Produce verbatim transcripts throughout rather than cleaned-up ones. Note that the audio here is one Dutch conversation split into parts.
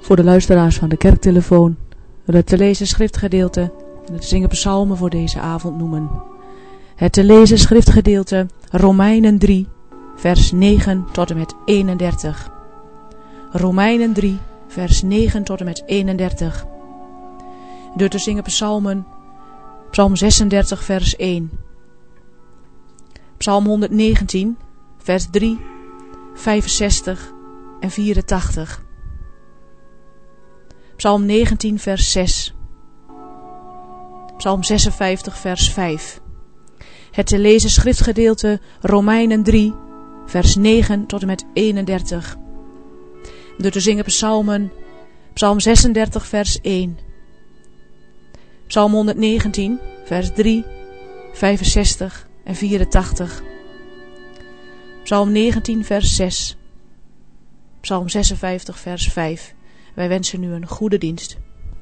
Voor de luisteraars van de kerktelefoon het te lezen schriftgedeelte en het zingen psalmen voor deze avond noemen. Het te lezen schriftgedeelte Romeinen drie, vers negen tot en met eenendertig. Romeinen drie, vers negen tot en met eenendertig. De te zingen psalmen, psalm zesendertig, vers één. Psalm honderdnegentien, vers drie, vijfenzestig en vierentachtig. Psalm negentien, vers zes. Psalm zesenvijftig, vers vijf. Het te lezen schriftgedeelte Romeinen drie, vers negen tot en met eenendertig. De te zingen psalmen, psalm zesendertig, vers één. Psalm honderdnegentien, vers drie, vijfenzestig en vierentachtig. Psalm negentien, vers zes. Psalm zesenvijftig, vers vijf. Wij wensen u een goede dienst.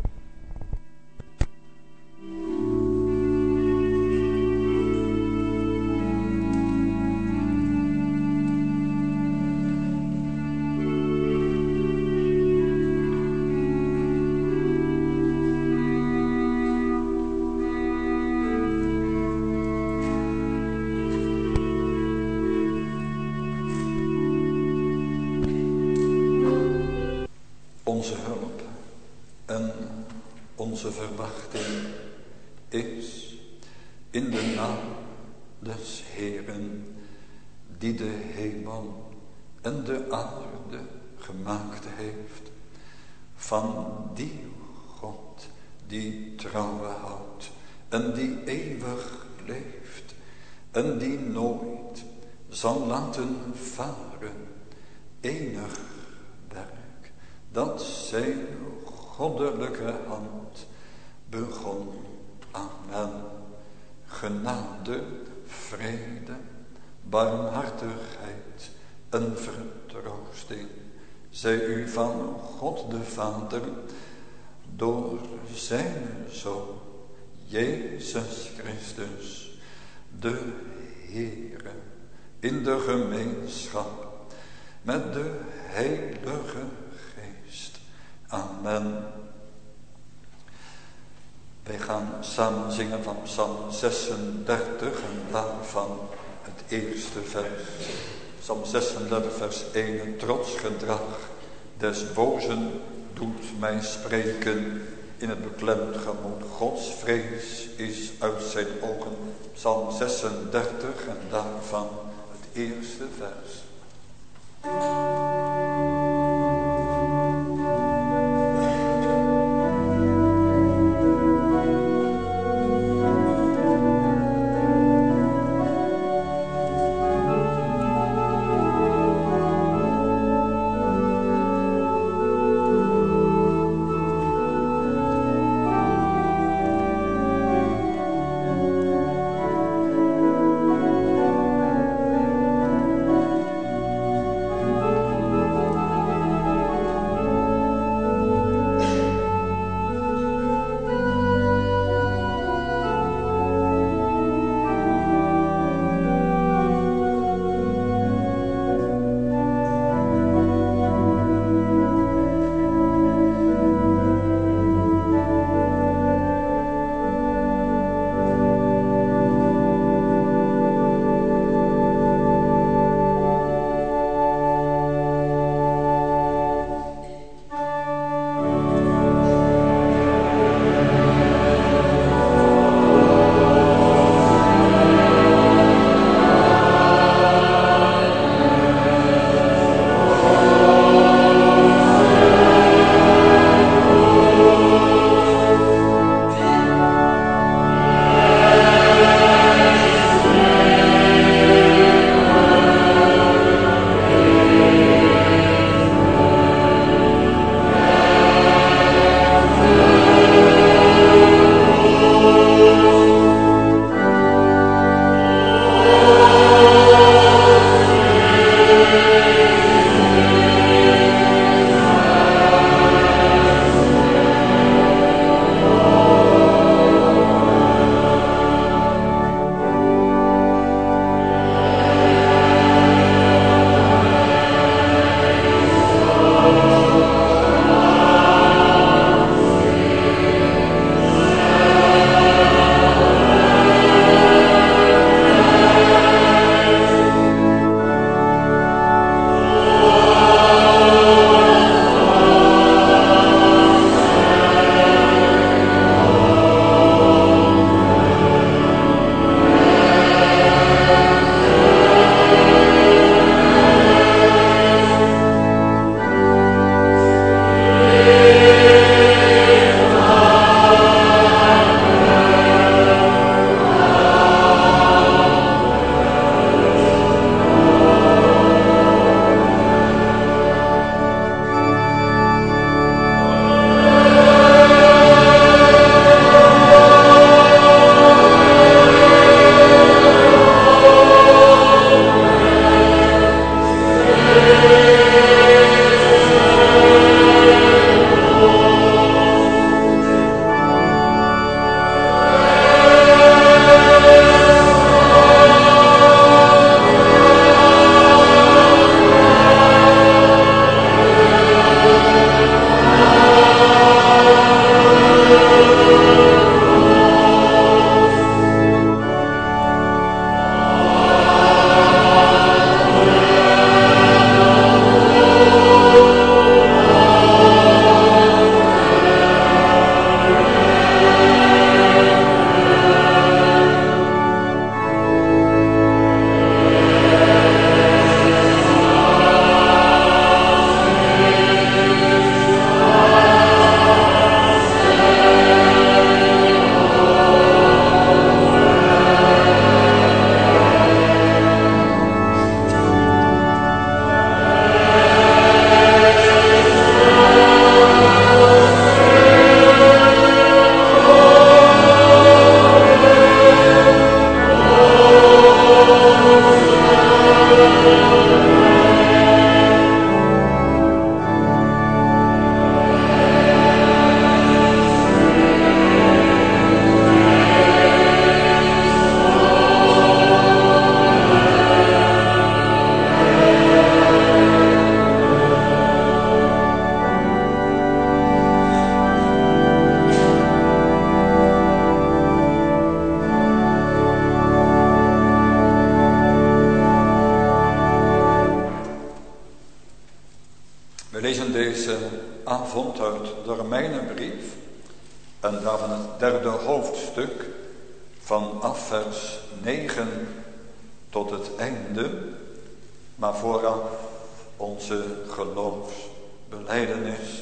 Onze hulp en onze verwachting is in de naam des Heeren, die de hemel en de aarde gemaakt heeft, van die God die trouwe houdt en die eeuwig leeft en die nooit zal laten varen enig werk dat zijn goddelijke hand begon. Amen. Genade, vrede, barmhartigheid en vertroosting zij u van God de Vader door zijn Zoon Jezus Christus, de Heere, in de gemeenschap met de Heilige Geest. Amen. Wij gaan samen zingen van psalm zesendertig en daarvan het eerste vers. Psalm zesendertig vers één. Het trotsgedrag des bozen doet mij spreken in het beklemd gemoed. Gods vrees is uit zijn ogen. Psalm zesendertig en daarvan het eerste vers. deze avond uit de Romeinenbrief en daarvan het derde hoofdstuk vanaf vers negen tot het einde, maar vooraf onze geloofsbelijdenis.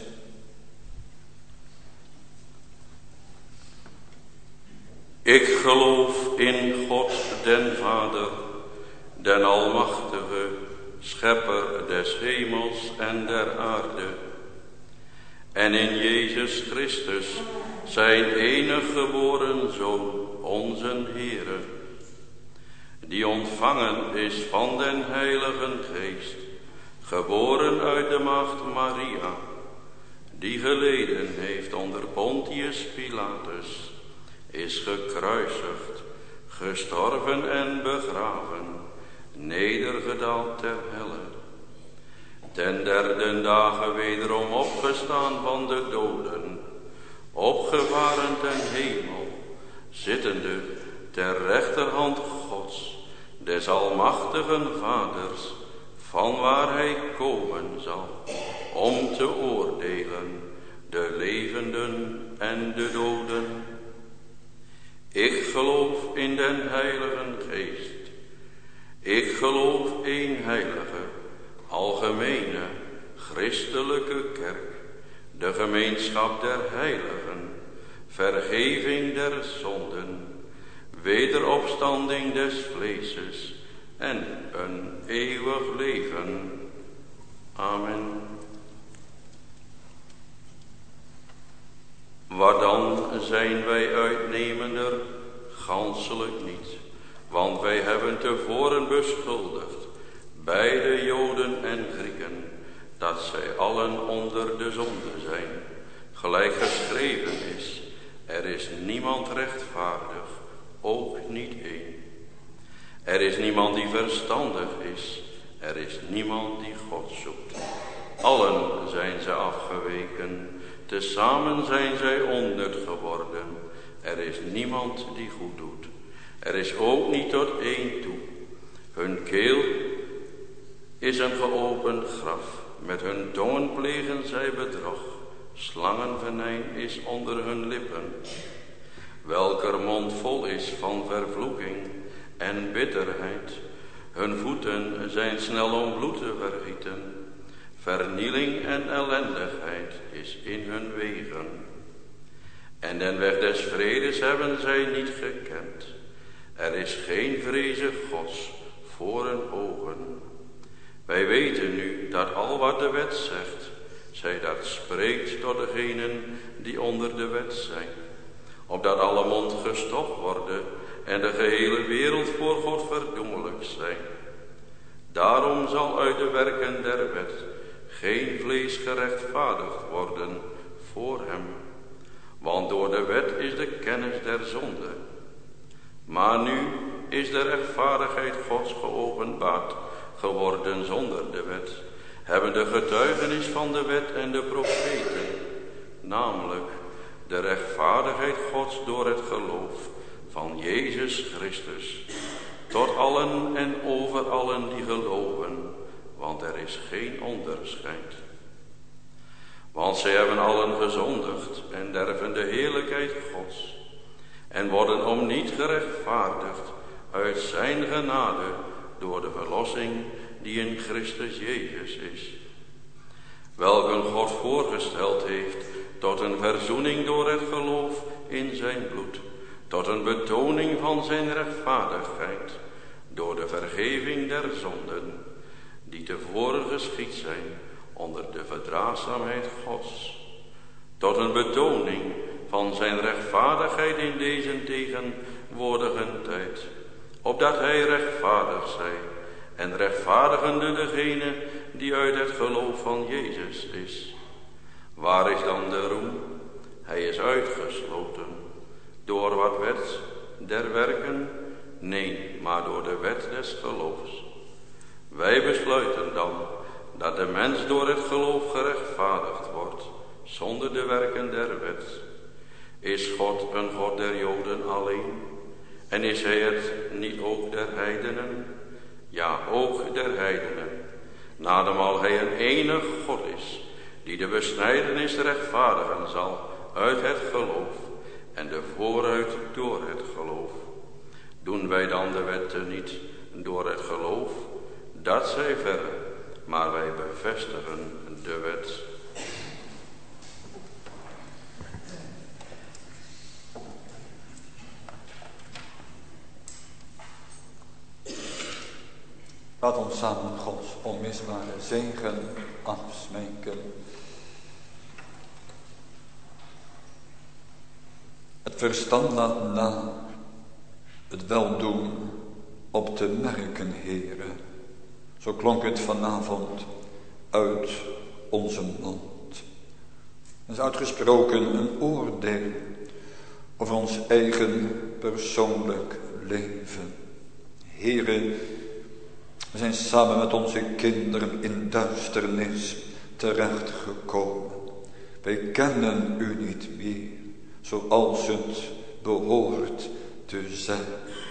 Ik geloof in God den Vader, den Almachtige, Schepper des hemels en der aarde, en in Jezus Christus, zijn enig geboren Zoon, onze Heere, die ontvangen is van den Heiligen Geest, geboren uit de maagd Maria, die geleden heeft onder Pontius Pilatus, is gekruisigd, gestorven en begraven, nedergedaald ter helle, ten derde dagen wederom opgestaan van de doden, opgevaren ten hemel, zittende ter rechterhand Gods, des almachtigen Vaders, van waar hij komen zal, om te oordelen de levenden en de doden. Ik geloof in den Heiligen Geest. Ik geloof één heilige, algemene, christelijke kerk, de gemeenschap der heiligen, vergeving der zonden, wederopstanding des vleeses en een eeuwig leven. Amen. Waar dan zijn wij uitnemender? Ganselijk niet, want wij hebben tevoren beschuldigd, beide Joden en Grieken, dat zij allen onder de zonde zijn. Gelijk geschreven is, er is niemand rechtvaardig, ook niet één. Er is niemand die verstandig is, er is niemand die God zoekt. Allen zijn ze afgeweken, tezamen zijn zij onnut geworden. Er is niemand die goed doet. Er is ook niet tot één toe. Hun keel is een geopend graf. Met hun tongen plegen zij bedrog. Slangenvenijn is onder hun lippen. Welker mond vol is van vervloeking en bitterheid. Hun voeten zijn snel om bloed te vergieten. Vernieling en ellendigheid is in hun wegen. En den weg des vredes hebben zij niet gekend. Er is geen vreze Gods voor hun ogen. Wij weten nu dat al wat de wet zegt, zij dat spreekt tot degenen die onder de wet zijn. Opdat alle mond gestopt worden en de gehele wereld voor God verdoemelijk zijn. Daarom zal uit de werken der wet geen vlees gerechtvaardigd worden voor hem. Want door de wet is de kennis der zonde. Maar nu is de rechtvaardigheid Gods geopenbaard geworden zonder de wet, hebben de getuigenis van de wet en de profeten, namelijk de rechtvaardigheid Gods door het geloof van Jezus Christus, tot allen en over allen die geloven, want er is geen onderscheid. Want zij hebben allen gezondigd en derven de heerlijkheid Gods, en worden om niet gerechtvaardigd uit zijn genade door de verlossing die in Christus Jezus is. Welke God voorgesteld heeft tot een verzoening door het geloof in zijn bloed, tot een betoning van zijn rechtvaardigheid, door de vergeving der zonden, die tevoren geschied zijn onder de verdraagzaamheid Gods, tot een betoning van zijn rechtvaardigheid in deze tegenwoordige tijd, opdat hij rechtvaardig zij en rechtvaardigende degene die uit het geloof van Jezus is. Waar is dan de roem? Hij is uitgesloten. Door wat wet der werken? Nee, maar door de wet des geloofs. Wij besluiten dan dat de mens door het geloof gerechtvaardigd wordt, zonder de werken der wet. Is God een God der Joden alleen? En is hij het niet ook der heidenen? Ja, ook der heidenen. Nadermaal hij een enig God is, die de besnijdenis rechtvaardigen zal uit het geloof en de vooruit door het geloof. Doen wij dan de wetten niet door het geloof? Dat zij verre, maar wij bevestigen de wet. Laat ons samen Gods onmisbare zegen afsmeken. Het verstand laat na, het weldoen op te merken, Heere. Zo klonk het vanavond uit onze mond. Er is uitgesproken een oordeel over ons eigen persoonlijk leven. Heere, we zijn samen met onze kinderen in duisternis terechtgekomen. Wij kennen u niet meer zoals het behoort te zijn.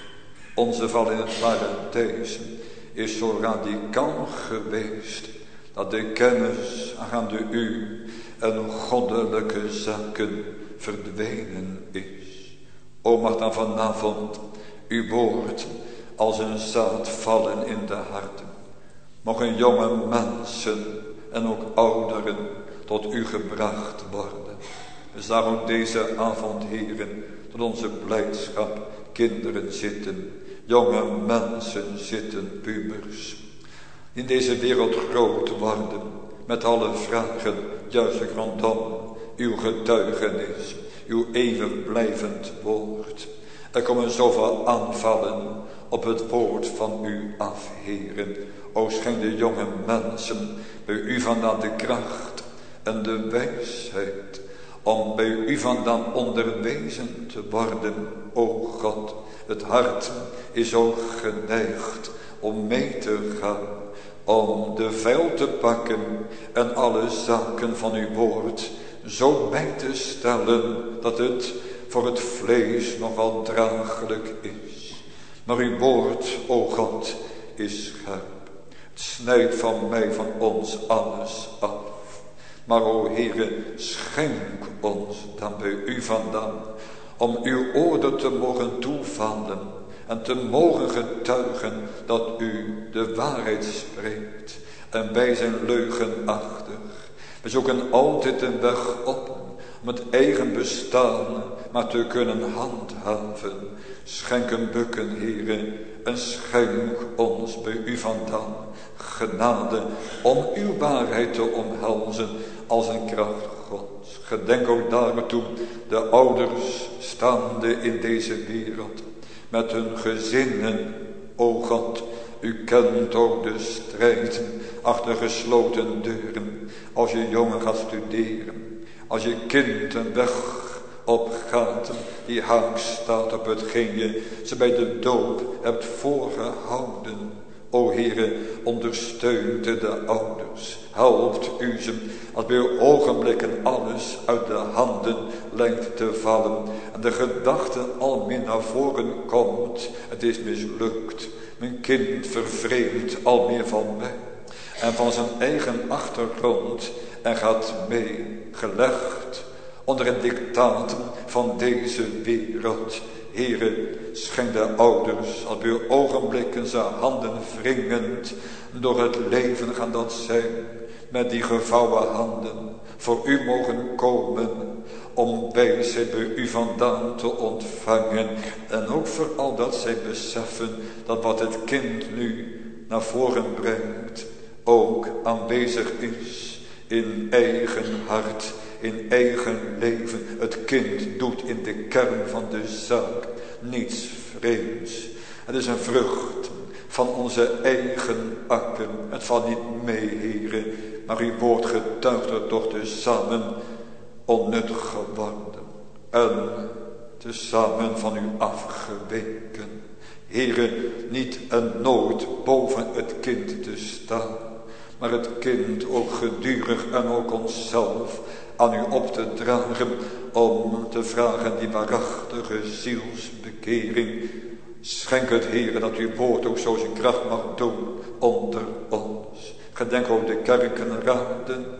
Onze val in het paradijs is zo radicaal geweest dat de kennis aangaande u en goddelijke zaken verdwenen is. O, mag dan vanavond uw woord als een zaad vallen in de harten. Mogen jonge mensen en ook ouderen tot u gebracht worden. We zagen ook deze avond, heren, tot onze blijdschap kinderen zitten, jonge mensen zitten, pubers. In deze wereld groot worden, met alle vragen, juist rondom uw getuigenis, uw eeuwig blijvend woord. Er komen zoveel aanvallen op het woord van u af, heren. O, schenk de jonge mensen bij u vandaan de kracht en de wijsheid, om bij u vandaan onderwezen te worden. O God, het hart is zo geneigd om mee te gaan, om de vijl te pakken en alle zaken van uw woord zo bij te stellen, dat het voor het vlees nogal draaglijk is. Maar uw woord, o God, is scherp. Het snijdt van mij, van ons alles af. Maar o Heere, schenk ons dan bij u vandaan, om uw oordeel te mogen toevallen en te mogen getuigen dat u de waarheid spreekt en wij zijn leugenachtig. We zoeken altijd een weg op om het eigen bestaan maar te kunnen handhaven. Schenk een bukken, Heere, en schenk ons bij u vandaan genade om uw waarheid te omhelzen als een kracht Gods. Gedenk ook daartoe de ouders staande in deze wereld met hun gezinnen. O God, u kent ook de strijd achter gesloten deuren. Als je jongen gaat studeren, als je kind een weg opgaat die haak staat op hetgeen je ze bij de doop hebt voorgehouden. O Heere, ondersteunt de ouders, helpt u ze als bij uw ogenblikken alles uit de handen lijkt te vallen en de gedachte al meer naar voren komt: het is mislukt, mijn kind vervreemdt al meer van mij en van zijn eigen achtergrond en gaat mee, gelegd onder het dictaat van deze wereld. Heere, schenk de ouders als bij uw ogenblikken zijn handen wringend door het leven gaan dat zij met die gevouwen handen voor u mogen komen om wijsheid bij u vandaan te ontvangen. En ook vooral dat zij beseffen dat wat het kind nu naar voren brengt ook aanwezig is in eigen hart, in eigen leven. Het kind doet in de kern van de zaak niets vreemds. Het is een vrucht van onze eigen akker. Het valt niet mee, Heere, maar uw woord getuigt er toch tezamen onnut geworden en tezamen van u afgeweken. Heere, niet en nooit boven het kind te staan, maar het kind ook gedurig en ook onszelf aan u op te dragen om te vragen die waarachtige zielsbekering. Schenk het, Heere, dat uw woord ook zo zijn kracht mag doen onder ons. Gedenk ook de kerkenraden,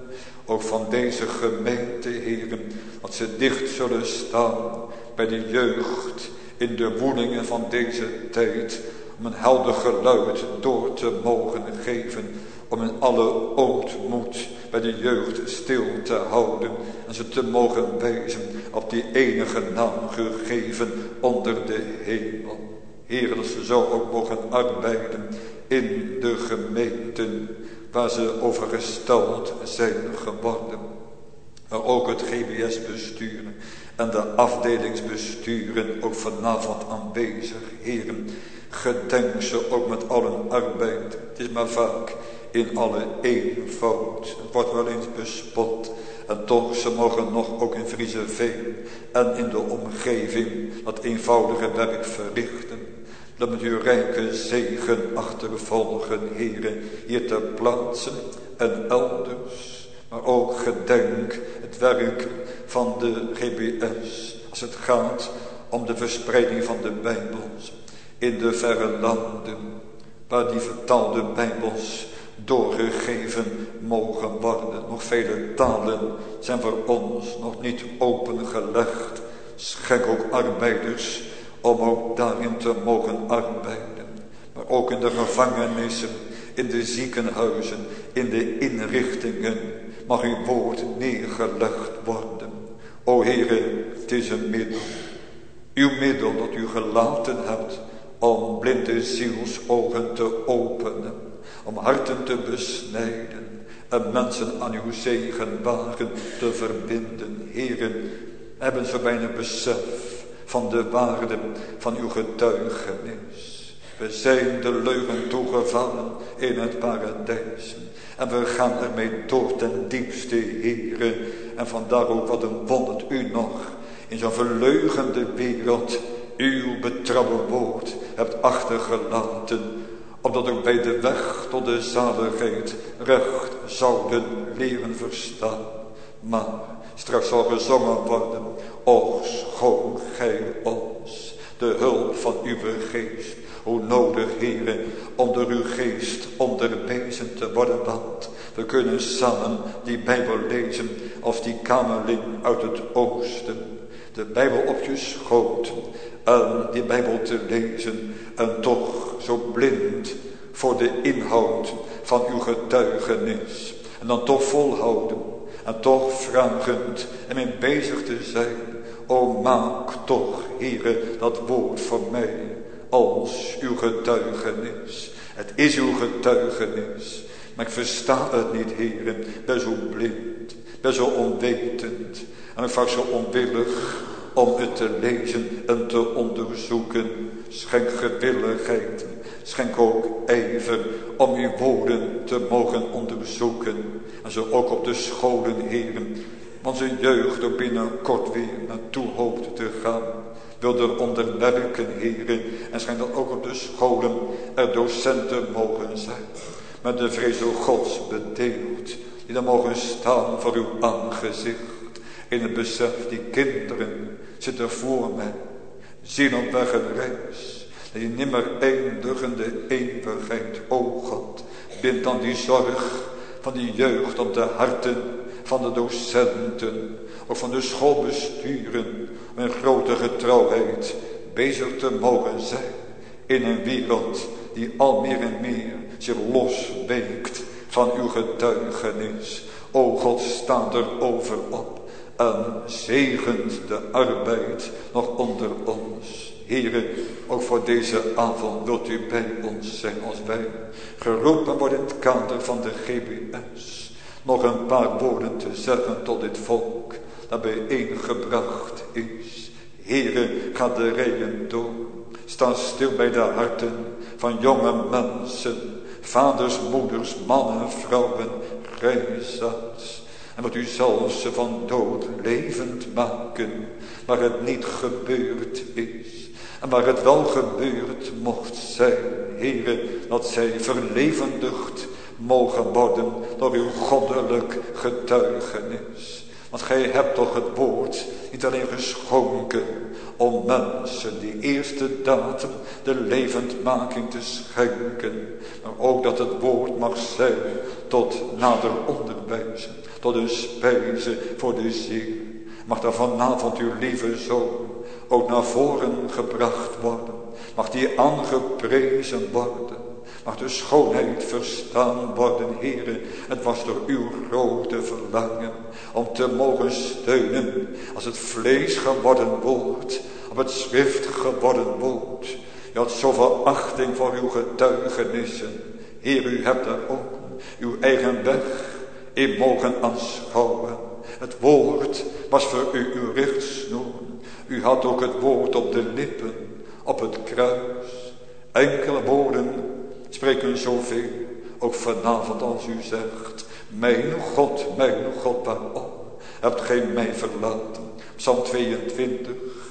ook van deze gemeente, heren, dat ze dicht zullen staan bij de jeugd in de woelingen van deze tijd, om een helder geluid door te mogen geven, om in alle ootmoed bij de jeugd stil te houden en ze te mogen wijzen op die enige naam gegeven onder de hemel. Heer, dat ze zo ook mogen arbeiden in de gemeenten waar ze over gesteld zijn geworden. Maar ook het G B S-bestuur en de afdelingsbesturen ook vanavond aanwezig. Heren, gedenk ze ook met allen arbeid. Het is maar vaak in alle eenvoud. Het wordt wel eens bespot. En toch, ze mogen nog ook in Frieseveen en in de omgeving dat eenvoudige werk verrichten. Dat met uw rijke zegen achtervolgen, heren, hier ter plaatse en elders. Maar ook gedenk het werk van de G B S als het gaat om de verspreiding van de Bijbels in de verre landen waar die vertaalde Bijbels doorgegeven mogen worden. Nog vele talen zijn voor ons nog niet opengelegd. Schenk ook arbeiders om ook daarin te mogen arbeiden. Maar ook in de gevangenissen, in de ziekenhuizen, in de inrichtingen mag uw woord neergelegd worden. O Heere, het is een middel. Uw middel dat u gelaten hebt om blinde zielsogen te openen. Om harten te besnijden en mensen aan uw zegenwagen te verbinden. Heren, hebben ze weinig besef van de waarde van uw getuigenis. We zijn de leugen toegevallen in het paradijs. En we gaan ermee door ten diepste, Heere. En vandaar ook wat een wondert u nog in zo'n verleugende wereld uw betrouwen woord hebt achtergelaten. Opdat ook bij de weg tot de zaligheid recht zouden leren verstaan. Maar straks zal gezongen worden, o schoon gij ons de hulp van uw geest. Hoe nodig, Heere, om door uw geest onderwezen te worden. Want we kunnen samen die Bijbel lezen als die kamerling uit het oosten. De Bijbel op je schoot en die Bijbel te lezen en toch zo blind voor de inhoud van uw getuigenis. En dan toch volhouden en toch vragend en mee bezig te zijn. O maak toch, Heere, dat woord voor mij als uw getuigenis. Het is uw getuigenis, maar ik versta het niet, Heere. Ik ben zo blind, ik ben zo onwetend en ik vaak zo onwillig om het te lezen en te onderzoeken. Schenk gewilligheid, schenk ook ijver om uw woorden te mogen onderzoeken. En zo ook op de scholen, heren, want zijn jeugd er binnenkort weer naartoe hoopt te gaan. Wil er onderwerken, heren, en schenk dat ook op de scholen er docenten mogen zijn. Met de vrees door Gods bedeeld, die dan mogen staan voor uw aangezicht. In het besef, die kinderen zitten voor mij, zien op weg een reis, die nimmer eindigende eeuwigheid, o God, bind dan die zorg van die jeugd op de harten van de docenten, ook van de schoolbesturen, met grote getrouwheid bezig te mogen zijn in een wereld die al meer en meer zich losweekt van uw getuigenis. O God, sta er over op en zegent de arbeid nog onder ons. Here, ook voor deze avond wilt u bij ons zijn als wij geroepen worden in het kader van de G B S. Nog een paar woorden te zeggen tot dit volk dat bijeengebracht is. Here, ga de rijen door. Sta stil bij de harten van jonge mensen, vaders, moeders, mannen, vrouwen, grijsaards. En wat u zal ze van dood levend maken, waar het niet gebeurd is. En waar het wel gebeurd mocht zijn, Heere, dat zij verlevendigd mogen worden door uw goddelijk getuigenis. Want gij hebt toch het woord niet alleen geschonken om mensen die eerste datum de levendmaking te schenken, maar ook dat het woord mag zijn tot nader onderwijzen, tot een spijze voor de ziel. Mag daar vanavond uw lieve zoon ook naar voren gebracht worden. Mag die aangeprezen worden. Mag de schoonheid verstaan worden, Heere. Het was door uw grote verlangen om te mogen steunen als het vlees geworden woord, op het schrift geworden woord. Je had zoveel achting voor uw getuigenissen. Heer, u hebt daar ook uw eigen weg in mogen aanschouwen. Het woord was voor u uw richtsnoer. U had ook het woord op de lippen, op het kruis. Enkele woorden spreken zoveel, ook vanavond als u zegt: mijn God, mijn God, waarom hebt gij mij verlaten? Psalm tweeëntwintig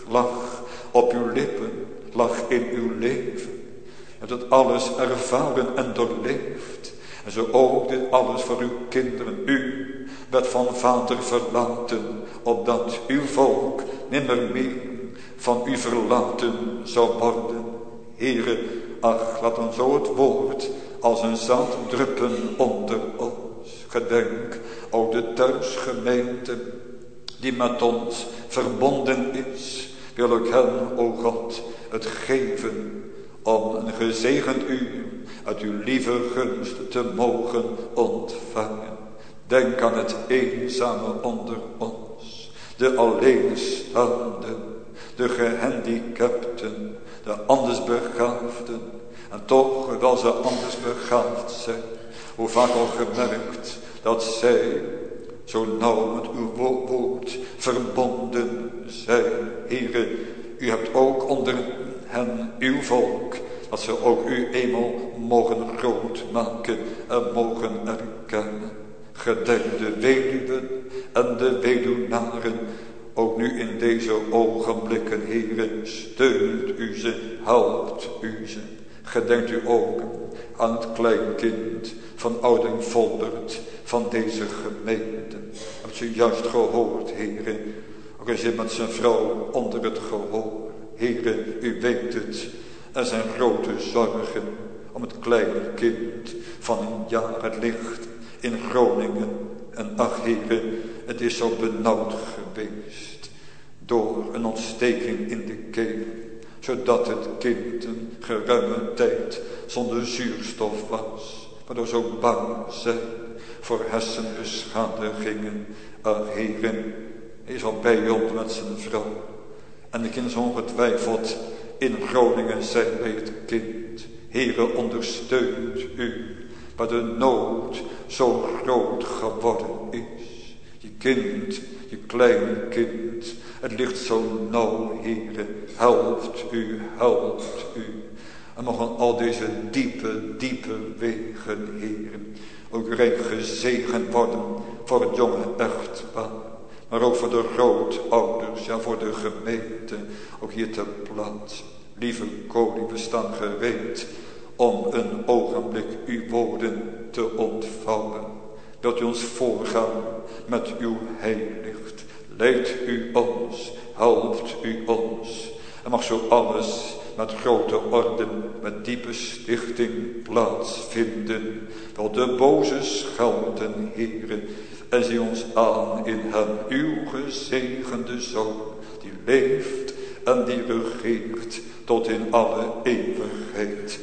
lag op uw lippen, lag in uw leven. Je hebt het alles ervaren en doorleefd. En zo ook dit alles voor uw kinderen. U werd van vader verlaten, opdat uw volk nimmer meer van u verlaten zou worden. Heere, ach, laat dan zo het woord als een zaad druppen onder ons. Gedenk ook de thuisgemeente die met ons verbonden is. Wil ik hen, o God, het geven om een gezegend uur uit uw lieve gunst te mogen ontvangen. Denk aan het eenzame onder ons, de alleenstaanden, de gehandicapten, de andersbegaafden. En toch, hoewel ze anders begaafd zijn, hoe vaak al gemerkt dat zij zo nauw met uw woord verbonden zijn. Heere, u hebt ook onder hen uw volk, dat ze ook u eenmaal mogen groot maken en mogen erkennen. Gedenk de weduwen en de weduwnaren, ook nu in deze ogenblikken, Heere, steunt u ze, helpt u ze. Gedenkt u ook aan het kleinkind van Ouding Voldert, van deze gemeente. Hebt u juist gehoord, Heere, ook hij zit met zijn vrouw onder het gehoor. Heere, u weet het, er zijn grote zorgen om het kleine kind van een jaar. Het ligt in Groningen. En ach, Heere, het is zo benauwd geweest door een ontsteking in de keel, zodat het kind een geruime tijd zonder zuurstof was, waardoor zo bang zijn voor hersenbeschadigingen. Ach, Heere, hij is al bij ons met zijn vrouw. En de kind is ongetwijfeld in Groningen zijn bij het kind. Heere, ondersteunt u, waar de nood zo groot geworden is. Je kind, je kleine kind, het ligt zo nauw, Heere. Helpt u, helpt u. En mogen al deze diepe, diepe wegen, Heere, ook rijk gezegend worden voor het jonge echtpaar. Maar ook voor de grootouders, ja, voor de gemeente, ook hier ter plaatse. Lieve koning, we staan gereed om een ogenblik uw woorden te ontvouwen. Wilt u ons voorgaan met uw heiligt. Leidt u ons, helpt u ons. En mag zo alles met grote orde, met diepe stichting plaatsvinden. Wel de boze schelden, Heere, en zie ons aan in hem, uw gezegende Zoon, die leeft en die regeert tot in alle eeuwigheid.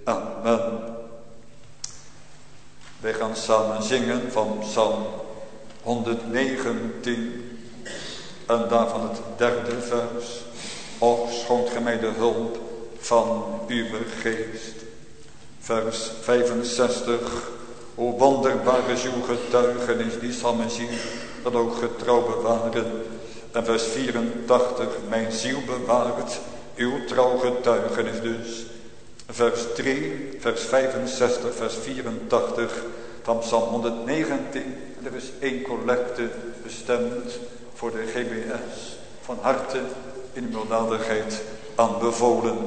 Amen. Wij gaan samen zingen van Psalm honderdnegentien en daarvan het derde vers. Och, schonkt gij mij de hulp van uw geest. Vers vijfenzestig. Hoe wonderbaar is uw getuigenis, die zal mijn ziel dat ook getrouw bewaren. En vers vierentachtig, mijn ziel bewaart uw trouw getuigenis dus. Vers drie, vers vijfenzestig, vers vierentachtig van Psalm honderdnegentien. En er is één collecte bestemd voor de G B S. Van harte in uw weldadigheid aanbevolen.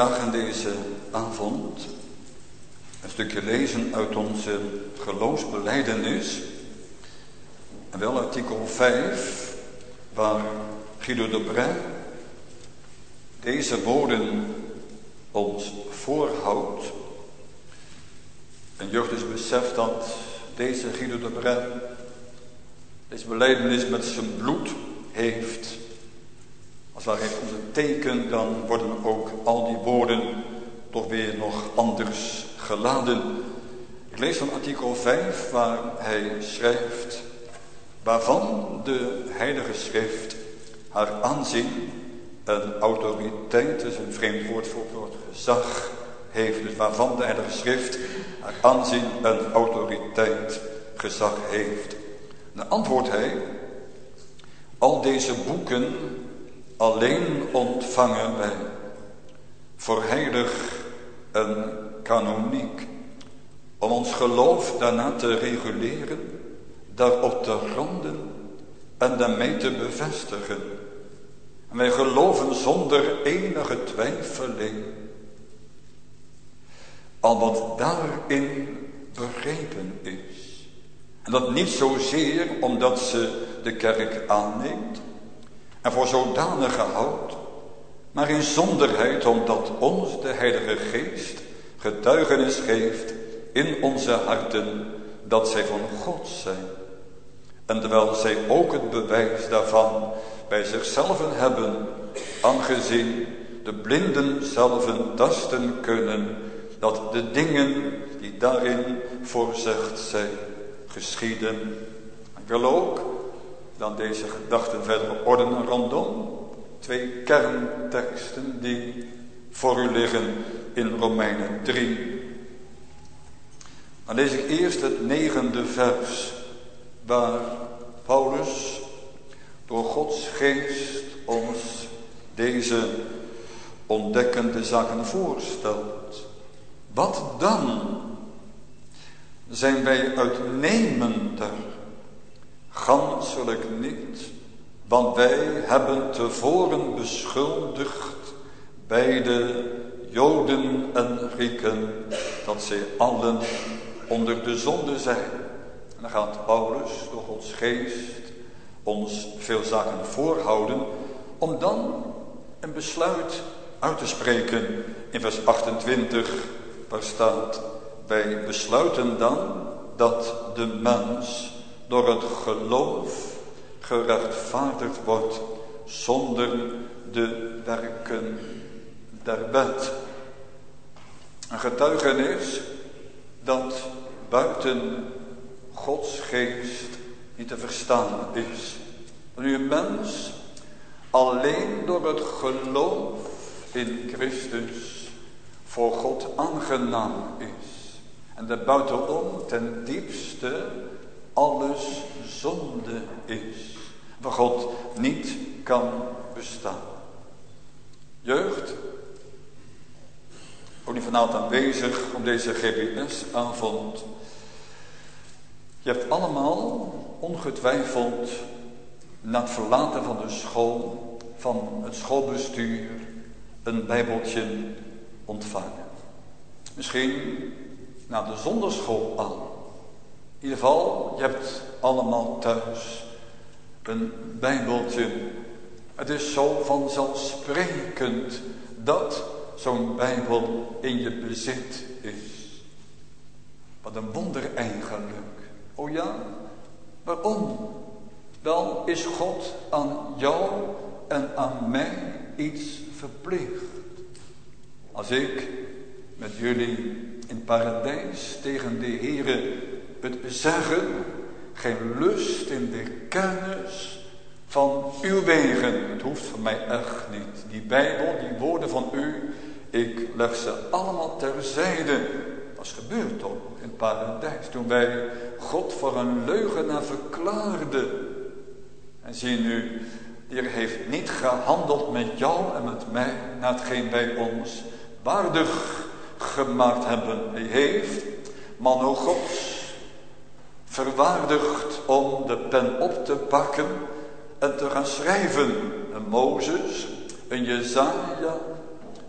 graag in deze avond een stukje lezen uit onze geloofsbelijdenis. En wel artikel vijf, waar Guido de Brij deze woorden ons voorhoudt. En jeugd dus beseft dat deze Guido de Brij deze belijdenis met zijn bloed heeft. Als het ware heeft ondertekend, dan worden ook al die woorden toch weer nog anders geladen. Ik lees van artikel vijf waar hij schrijft: waarvan de Heilige Schrift haar aanzien en autoriteit, is een vreemd woord voor het woord gezag, heeft. Dus waarvan de Heilige Schrift haar aanzien en autoriteit, gezag heeft. Dan antwoordt hij: al deze boeken alleen ontvangen wij voor heilig en kanoniek, om ons geloof daarna te reguleren, daarop te gronderen en daarmee te bevestigen. En wij geloven zonder enige twijfeling al wat daarin begrepen is. En dat niet zozeer omdat ze de kerk aanneemt en voor zodanig houdt, maar in zonderheid omdat ons de Heilige Geest getuigenis geeft in onze harten dat zij van God zijn. En terwijl zij ook het bewijs daarvan bij zichzelf hebben, aangezien de blinden zelven tasten kunnen, dat de dingen die daarin voorzegd zijn, geschieden. Ik wil ook dan deze gedachten verder ordenen rondom twee kernteksten die voor u liggen in Romeinen drie. Dan lees ik eerst het negende vers, waar Paulus door Gods geest ons deze ontdekkende zaken voorstelt. Wat dan? Zijn wij uitnemender? Ganselijk niet, want wij hebben tevoren beschuldigd bij de Joden en Grieken dat zij allen onder de zonde zijn. En dan gaat Paulus door Gods geest ons veel zaken voorhouden, om dan een besluit uit te spreken in vers achtentwintig, waar staat: wij besluiten dan dat de mens door het geloof gerechtvaardigd wordt zonder de werken der wet. Een getuigenis dat buiten Gods geest niet te verstaan is. Dat nu een mens alleen door het geloof in Christus voor God aangenaam is. En dat buitenom ten diepste alles zonde is. Waar God niet kan bestaan. Jeugd, ook niet vanavond aanwezig op deze G B S-avond. Je hebt allemaal ongetwijfeld na het verlaten van de school, van het schoolbestuur, een bijbeltje ontvangen. Misschien na de zonderschool al. In ieder geval, je hebt allemaal thuis een bijbeltje. Het is zo vanzelfsprekend dat zo'n bijbel in je bezit is. Wat een wonder eigenlijk. O ja, waarom? Dan is God aan jou en aan mij iets verplicht. Als ik met jullie in het paradijs tegen de Heere het zeggen, geen lust in de kennis van uw wegen. Het hoeft van mij echt niet. Die Bijbel, die woorden van u, ik leg ze allemaal terzijde. Dat is gebeurd toch in het paradijs, toen wij God voor een leugenaar verklaarden. En zie nu, de Heer heeft niet gehandeld met jou en met mij naar hetgeen wij ons waardig gemaakt hebben. Hij heeft mannen Gods verwaardigd om de pen op te pakken en te gaan schrijven. Een Mozes, een Jesaja,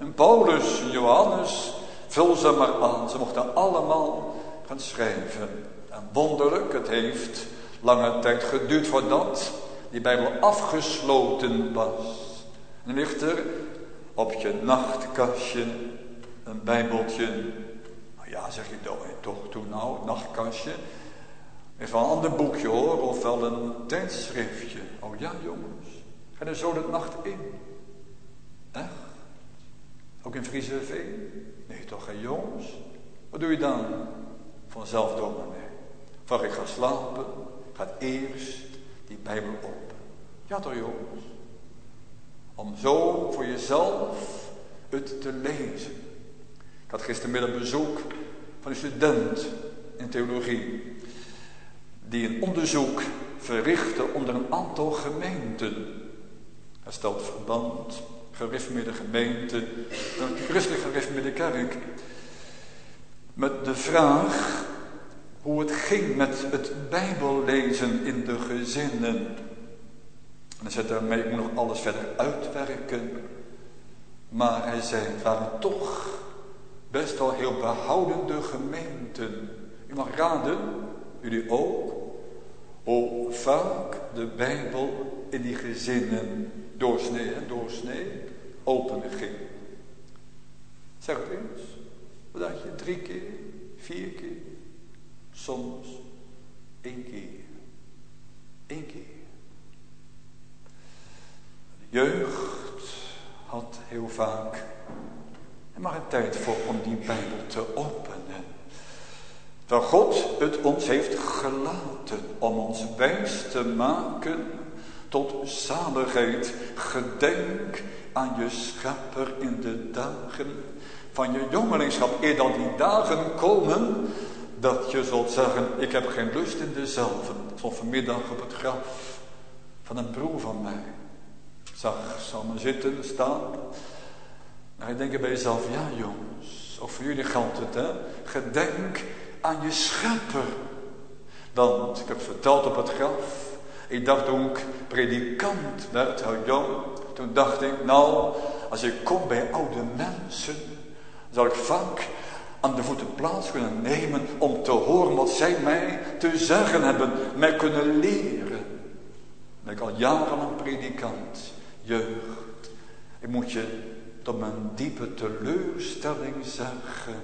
En Paulus en Johannes, vul ze maar aan. Ze mochten allemaal gaan schrijven. En wonderlijk, het heeft lange tijd geduurd voordat die Bijbel afgesloten was. En ligt er op je nachtkastje een Bijbeltje. Nou ja, zeg je toch toen nou, nachtkastje. Even een ander boekje hoor, ofwel een tijdschriftje. Oh ja jongens, ga er zo de nacht in. Echt? Ook in Frieseveen? Nee toch geen jongens? Wat doe je dan? Vanzelf dominee. Waar ik ga slapen, gaat eerst die Bijbel open. Ja toch jongens? Om zo voor jezelf het te lezen. Ik had gistermiddag bezoek van een student in theologie. Die een onderzoek verrichtte onder een aantal gemeenten. Hij stelt verband, gereformeerde gemeente, een christelijk gereformeerde kerk. Met de vraag hoe het ging met het Bijbellezen in de gezinnen. En hij zei daarmee, ik moet nog alles verder uitwerken. Maar hij zei, het waren toch best wel heel behoudende gemeenten. U mag raden, jullie ook, hoe vaak de Bijbel in die gezinnen doorsnee, hè, doorsnee, open ging. Zeg het eens, wat dacht je, drie keer, vier keer, soms één keer. Eén keer. De jeugd had heel vaak er maar een tijd voor om die Bijbel te openen. Dat God het ons heeft gelaten om ons wijs te maken tot zaligheid. Gedenk aan je schepper in de dagen van je jongelingschap. Eer dan die dagen komen dat je zult zeggen, ik heb geen lust in dezelfde. Zoals vanmiddag op het graf van een broer van mij. Zag samen zitten, staan. En je denkt bij jezelf, ja jongens, ook voor jullie geldt het hè. Gedenk aan je schepper. Want ik heb verteld op het graf. Ik dacht toen ik predikant werd, heel jong. Toen dacht ik, nou, als ik kom bij oude mensen, zal ik vaak aan de voeten plaats kunnen nemen om te horen wat zij mij te zeggen hebben, mij kunnen leren. Ben ik al jarenlang predikant, jeugd. Ik moet je tot mijn diepe teleurstelling zeggen.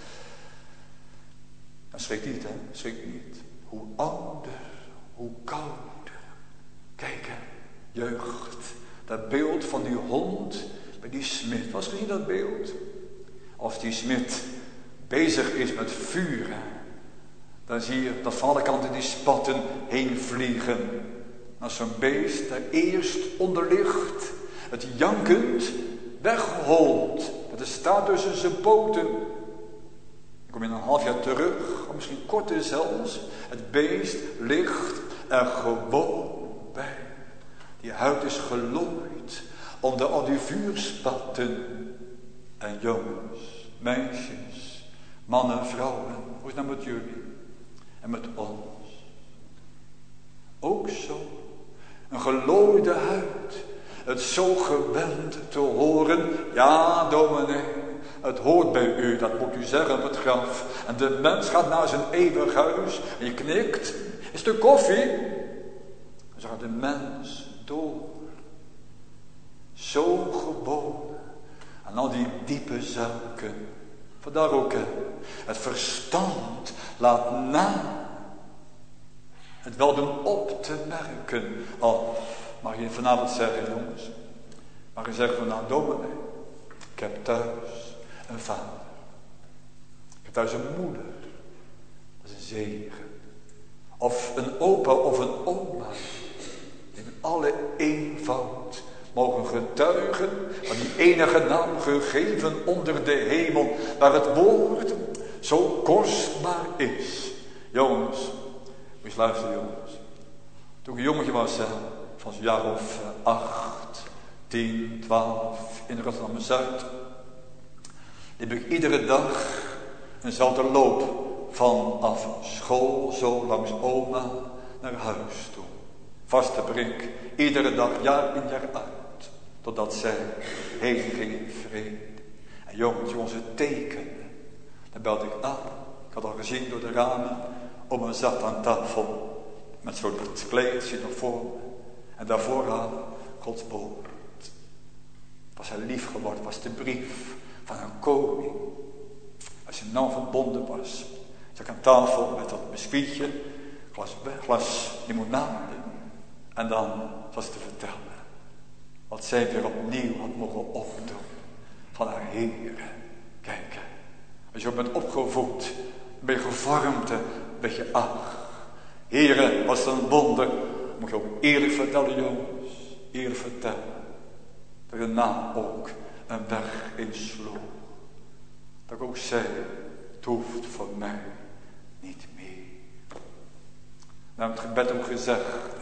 Nou, schrik niet, hè? Schrik niet. Hoe ouder, hoe kouder. Kijk, hè, jeugd. Dat beeld van die hond bij die smid. Was gezien dat beeld? Als die smid bezig is met vuren, dan zie je dat van alle kanten die spatten heen vliegen. Als zo'n beest daar eerst onder ligt, het jankend wegholt. Dat er staat tussen zijn poten. Dan kom je een half jaar terug, of misschien korter zelfs. Het beest ligt er gewoon bij. Die huid is gelooid onder al die vuurspatten. En jongens, meisjes, mannen, vrouwen, hoe is het nou met jullie? En met ons? Ook zo. Een gelooide huid. Het zo gewend te horen. Ja, dominee, het hoort bij u, dat moet u zeggen op het graf. En de mens gaat naar zijn eeuwig huis. En je knikt. Is de koffie? Dan gaat de mens door. Zo gewoon. En al die diepe zaken. Vandaar ook, hè. Het verstand laat na. Het wel doen op te merken. Of, mag je vanavond zeggen, jongens. Mag je zeggen van, nou dominee. Ik heb thuis een vader. Ik heb thuis een moeder. Dat is een zegen. Of een opa of een oma. In alle eenvoud mogen getuigen van die enige naam gegeven onder de hemel. Waar het woord zo kostbaar is. Jongens, moet je eens luisteren jongens. Toen ik een jongetje was, van zo'n jaar of acht, tien, twaalf, in Rotterdam-Zuid. liep ik iedere dag eenzelfde loop vanaf school, zo langs oma, naar huis toe. Vaste prik, iedere dag, jaar in jaar uit. Totdat zij heen ging in vrede. En jongens, onze teken. Dan belde ik aan. Ik had al gezien door de ramen. Oma zat aan tafel. Met zo'n kleedje nog voor me. En daarvoor aan Gods woord. Was hij lief geworden. Was de brief van een koning. Als je nou verbonden was. Zat ik aan tafel met dat biscuitje. Glas, glas limonade. En dan was te vertellen. Wat zij weer opnieuw had mogen opdoen. Van haar Heer. Kijk. Als je ook bent opgevoed. Ben je gevormd. Een beetje ach. Heere, was het een wonder. Moet je ook eerlijk vertellen, jongens. Eerlijk vertellen. Dat er na ook een weg insloeg. Dat ik ook zei. Het hoeft voor mij niet meer. Nou, het gebed ook gezegd.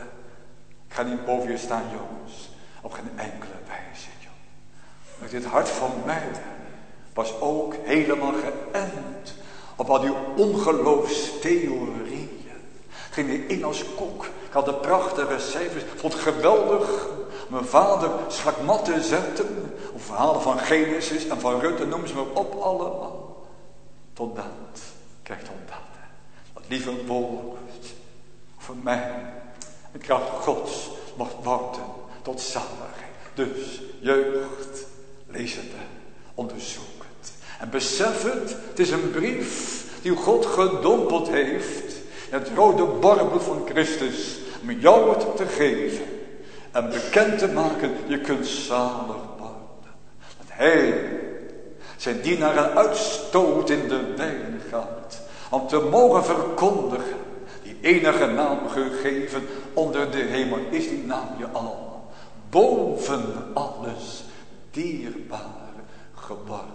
Ik ga niet boven je staan, jongens. Op geen enkele wijze, joh. Maar dit hart van mij was ook helemaal geënt op al die ongeloofstheorieën. Het ging er in als koek. Ik had de prachtige cijfers. Ik vond het geweldig. Mijn vader schakmat te zetten. Op verhalen van Genesis en van Rutte, noem ze maar op allemaal. Totdat, kijk totdat, dat lieve woord voor mij de kracht Gods mocht worden tot zaligheid. Dus, jeugd, lees het, onderzoek het. En besef het, het is een brief die God gedompeld heeft in het rode borrebloed van Christus. Om jou het te geven en bekend te maken, je kunt zalig worden. Dat hij zijn dienaren uitstoot in de wijngaard. Om te mogen verkondigen. Die enige naam gegeven onder de hemel is die naam je al. Boven alles dierbaar geworden.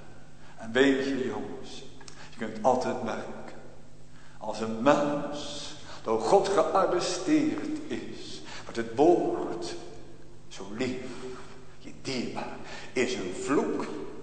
En weet je jongens. Je kunt altijd merken. Als een mens door God gearresteerd is. Wordt het woord zo lief. Je dierbaar. Is een vloek.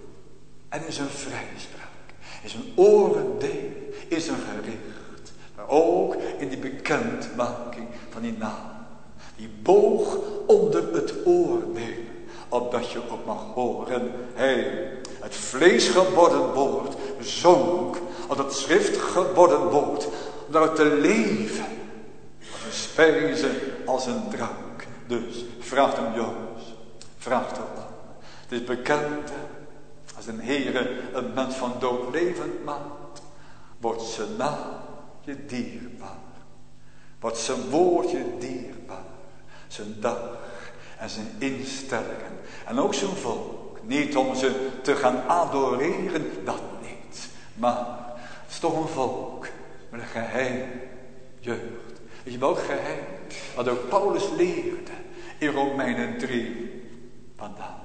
En is een vrijspraak. Is een oordeel. Is een gericht. Maar ook in die bekendmaking van die naam. Die boog onder het oordeel. Opdat je ook mag horen. Hij, het vlees geworden woord. Zonk. Als het schrift geworden woord. Om daaruit te leven. Als een spijze. Als een drank. Dus vraagt hem jongens. Vraagt hem. Het is bekend. Als een Heere een mens van dood levend maakt. Wordt zijn naam je dierbaar. Wordt zijn woordje dierbaar. Zijn dag en zijn instellingen. En ook zijn volk. Niet om ze te gaan adoreren. Dat niet. Maar het is toch een volk. Met een geheim. Jeugd. Weet je welk geheim? Wat ook Paulus leerde. In Romeinen drie. Vandaan.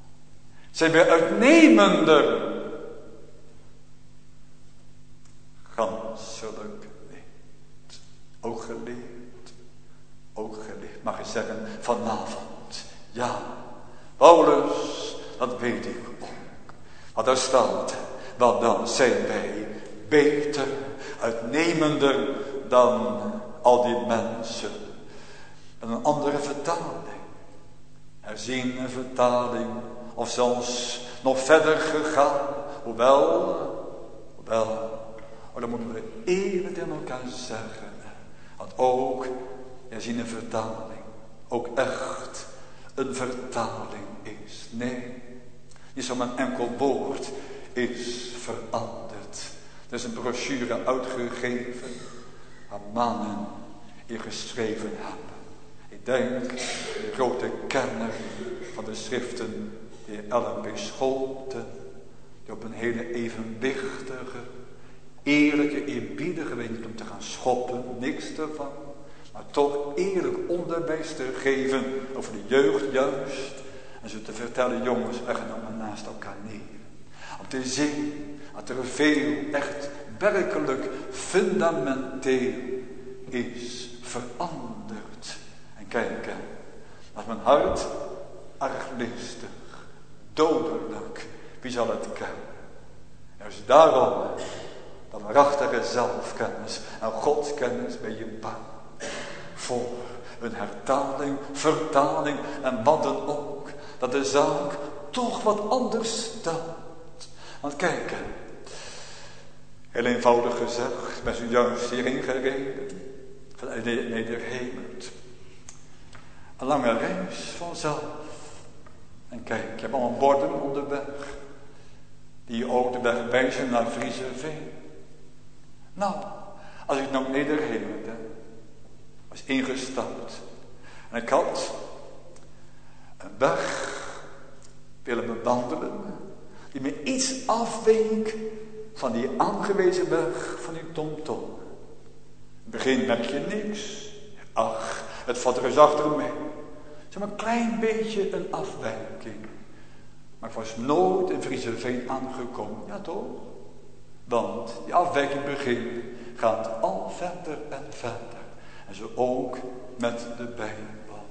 Zijn we uitnemender. Ganselijk niet. Ook geleerd. Ook geleerd. Mag je zeggen vanavond. Ja. Paulus. Dat weet ik ook. Want daar staat. Want dan zijn wij beter. Uitnemender. Dan al die mensen. En een andere vertaling. Herziene vertaling. Of zelfs nog verder gegaan. Hoewel. Hoewel. Maar dan moeten we eerlijk in elkaar zeggen. Want ook. Herziene vertaling. Ook echt. Een vertaling is. Nee. Niet zomaar een enkel woord. Is veranderd. Er is een brochure uitgegeven. Waar mannen in geschreven hebben. Ik denk. De grote kenner. Van de schriften. De heer Ellen P. Scholten. Die op een hele evenwichtige. Eerlijke, eerbiedige weet om te gaan schoppen. Niks ervan. Maar toch eerlijk onderwijs te geven. Over de jeugd juist. En ze te vertellen. Jongens, we gaan allemaal naast elkaar neer. Om te zien. Dat er veel echt werkelijk fundamenteel is veranderd. En kijk. Als mijn hart arglistig. Dodelijk. Wie zal het kennen? Juist daarom. Dat waarachtige zelfkennis. En godskennis ben je bang. Voor een hertaling, vertaling en wat dan ook. Dat de zaak toch wat anders staat. Want kijk, heel eenvoudig gezegd, ben u juist hierheen gereden, vanuit Nederhemert. Een lange reis vanzelf. En kijk, je hebt allemaal borden onderweg, die je ook de weg wijzen naar Vriezenveen. Nou, als ik nou Nederhemert ben, was ingestapt. En ik had een weg willen bewandelen, die me iets afweek van die aangewezen weg van die tomtom. In het begin merk je niks. Ach, het valt er eens achter mee. Zeg maar een klein beetje een afwijking. Maar ik was nooit in Vriezenveen aangekomen. Ja toch? Want die afwijking begint, gaat al verder en verder. En zo ook met de Bijbel.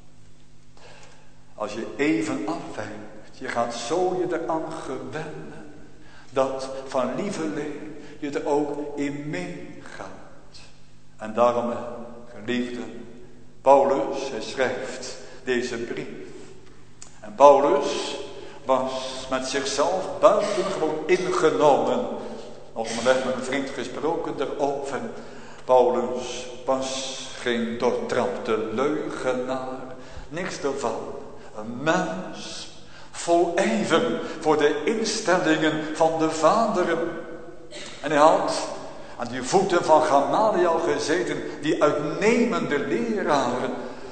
Als je even afwijkt, je gaat zo je eraan gewennen, dat van lieveling je er ook in meegaat. En daarom, geliefde, Paulus, hij schrijft deze brief. En Paulus was met zichzelf buitengewoon ingenomen. Nog onderweg met een vriend gesproken erover. Paulus was geen doortrapte leugenaar. Niks ervan. Een mens vol ijver voor de instellingen van de vaderen. En hij had aan die voeten van Gamaliel gezeten, die uitnemende leraren.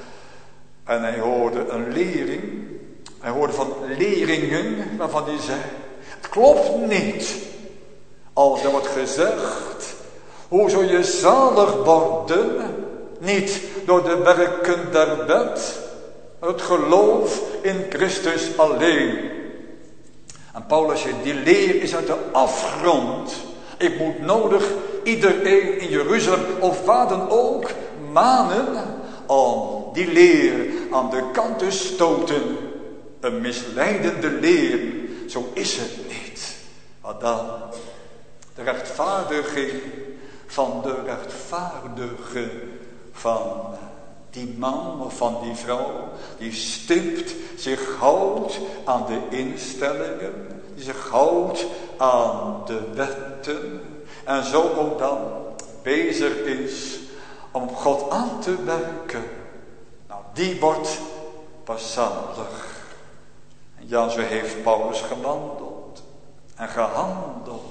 En hij hoorde een lering, hij hoorde van leringen waarvan hij zei, het klopt niet. Als er wordt gezegd, hoe zul je zalig worden? Niet door de werken der wet, maar het geloof in Christus alleen. En Paulus zei, die leer is uit de afgrond. Ik moet nodig iedereen in Jeruzalem of waar dan ook manen om die leer aan de kant te stoten. Een misleidende leer, zo is het niet. Wat dan? De rechtvaardiging van de rechtvaardige, van die man of van die vrouw, die stipt, zich houdt aan de instellingen, die zich houdt aan de wetten en zo ook dan bezig is om God aan te werken. Nou, die wordt pas zalig. En ja, zo heeft Paulus gewandeld en gehandeld.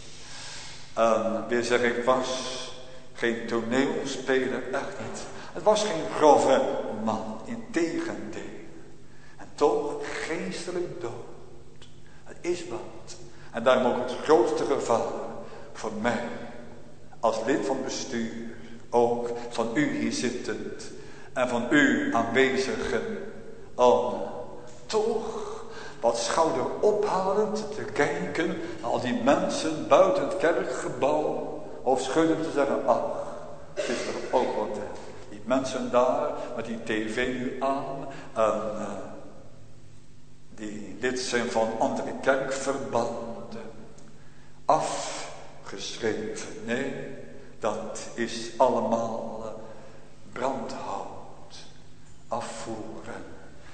En weer zeg ik, was geen toneelspeler, echt niet. Het was geen grove man, integendeel. En toch geestelijk dood. Het is wat. En daarom ook het grootste gevaar voor mij, als lid van bestuur, ook van u hier zittend en van u aanwezigen, om toch wat schouderophalend te kijken naar al die mensen buiten het kerkgebouw, of schudden te zeggen, ach, het is toch ook wat, hè. Die mensen daar met die tv nu aan en uh, die lid zijn van andere kerkverbanden, afgeschreven. Nee, dat is allemaal uh, brandhout, afvoeren.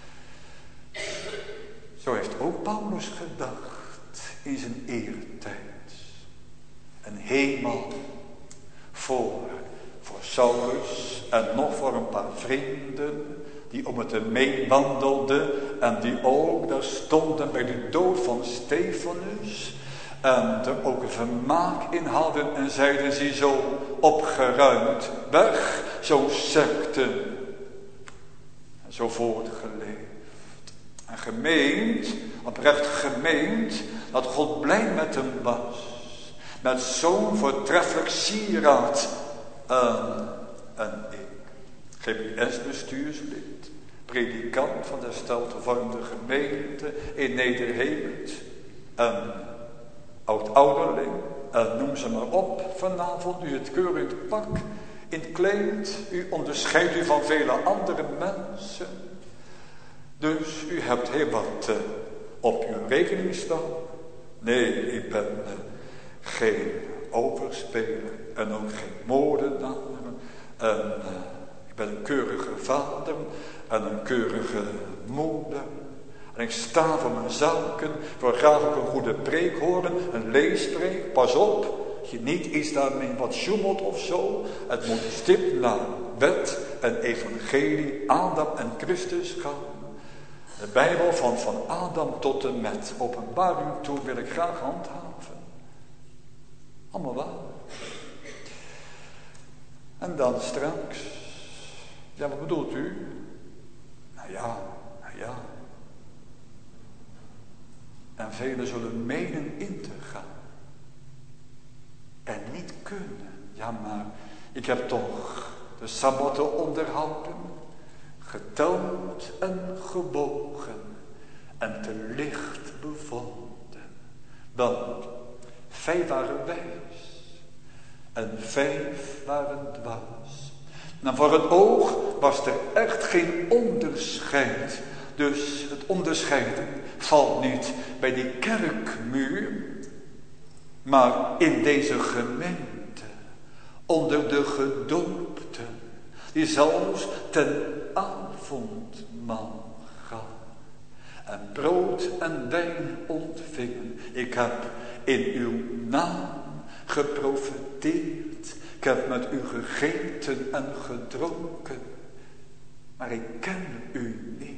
Zo heeft ook Paulus gedacht in zijn eertijd. Een hemel voor, voor Saulus en nog voor een paar vrienden die om het hem meewandelden en die ook daar stonden bij de dood van Stefanus en er ook een vermaak in hadden en zeiden ze zo opgeruimd, weg, zo secte en zo voortgeleefd. En gemeend, oprecht gemeend, dat God blij met hem was. Met zo'n voortreffelijk sieraad. En, en ik, G B S-bestuurslid, predikant van de steltevormde gemeente in Nederhemert. En oud-ouderling, en noem ze maar op vanavond. U het keurig in het pak, in het kleed. U onderscheidt u van vele andere mensen. Dus u hebt heel wat uh, op uw rekening staan. Nee, ik ben uh, geen overspeler en ook geen moordenaar. En uh, ik ben een keurige vader en een keurige moeder. En ik sta voor mijn zaken, wil graag ook een goede preek horen, een leespreek. Pas op, je niet iets daarmee wat sjoemelt of zo. Het moet stip naar wet en evangelie, Adam en Christus gaan. De Bijbel van, van Adam tot en met openbaring toe wil ik graag handhaven. Allemaal waar. En dan straks. Ja, wat bedoelt u? Nou ja, nou ja. En velen zullen menen in te gaan. En niet kunnen. Ja, maar ik heb toch de sabbatten onderhouden, geteld en gebogen en te licht bevonden. Want vijf waren wijs en vijf waren dwaas. En voor het oog was er echt geen onderscheid. Dus het onderscheiden valt niet bij die kerkmuur, maar in deze gemeente, onder de gedoopten, die zelfs ten avondmaal gaan en brood en wijn ontvingen. Ik heb in uw naam geprofeteerd, ik heb met u gegeten en gedronken, maar ik ken u niet.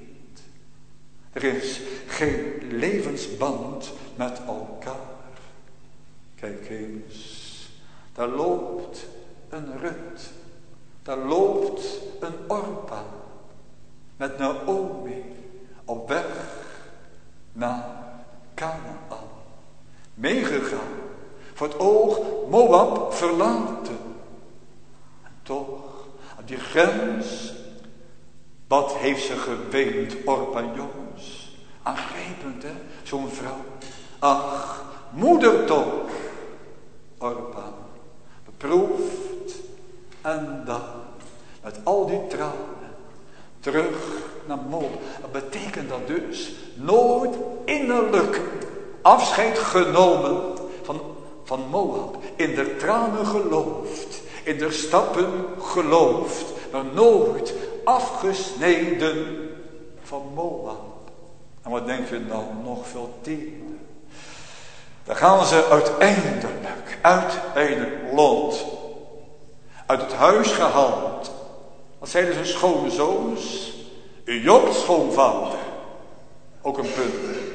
Er is geen levensband met elkaar. Kijk eens, daar loopt een Rut, daar loopt een Orpa met Naomi op weg naar Kanaan. Meegegaan, voor het oog Moab verlaten. En toch, aan die grens, wat heeft ze geweend, Orpa jongens. Aangrijpend, hè, zo'n vrouw. Ach, moeder toch, Orpa, beproefd en dan, met al die tranen, terug naar Moab. Dat betekent dat dus nooit innerlijk afscheid genomen van, van Moab. In de tranen geloofd, in de stappen geloofd, maar nooit afgesneden van Moab. En wat denk je nou, nog veel tiener. Dan gaan ze uiteindelijk, uiteindelijk Lot, uit het huis gehaald. Wat zeiden zijn schoonzoons? U jokt schoonvader. Ook een punt.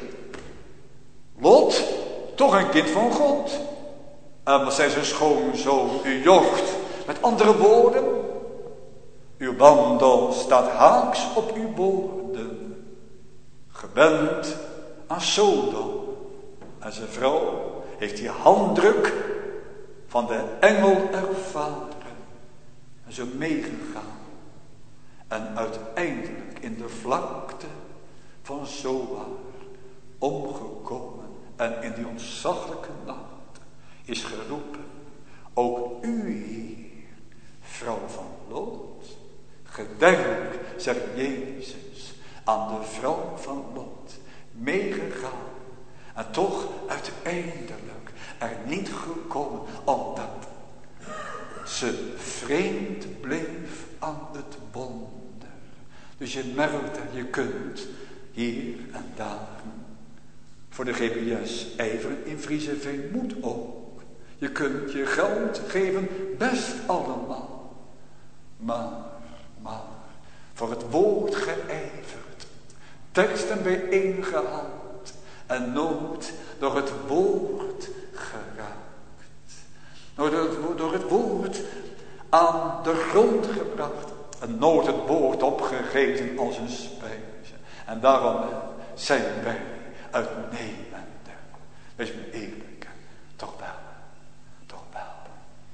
Lot, toch een kind van God. En wat zei zijn schoonzoon? U jokt. Met andere woorden, uw wandel staat haaks op uw woorden. Gewend aan Sodom. En zijn vrouw heeft die handdruk van de engel ervaren. En zo meegegaan. En uiteindelijk in de vlakte van Zoar omgekomen. En in die ontzaglijke nacht is geroepen. Ook u hier, vrouw van Lot. Gedenk, zegt Jezus, aan de vrouw van Lot. Meegegaan. En toch uiteindelijk er niet gekomen, omdat ze vreemd bleef aan het wonder. Dus je merkt dat je kunt hier en daar voor de G B S ijveren. In Vriezeveen moet ook. Je kunt je geld geven, best allemaal. Maar, maar, voor het woord geijverd, teksten bijeengehaald. En nooit door het woord geraakt. Door het, door het woord aan de grond gebracht. En nooit het woord opgegeten als een spijze. En daarom zijn wij uitnemender. Wees me eerlijk. Toch wel. Toch wel.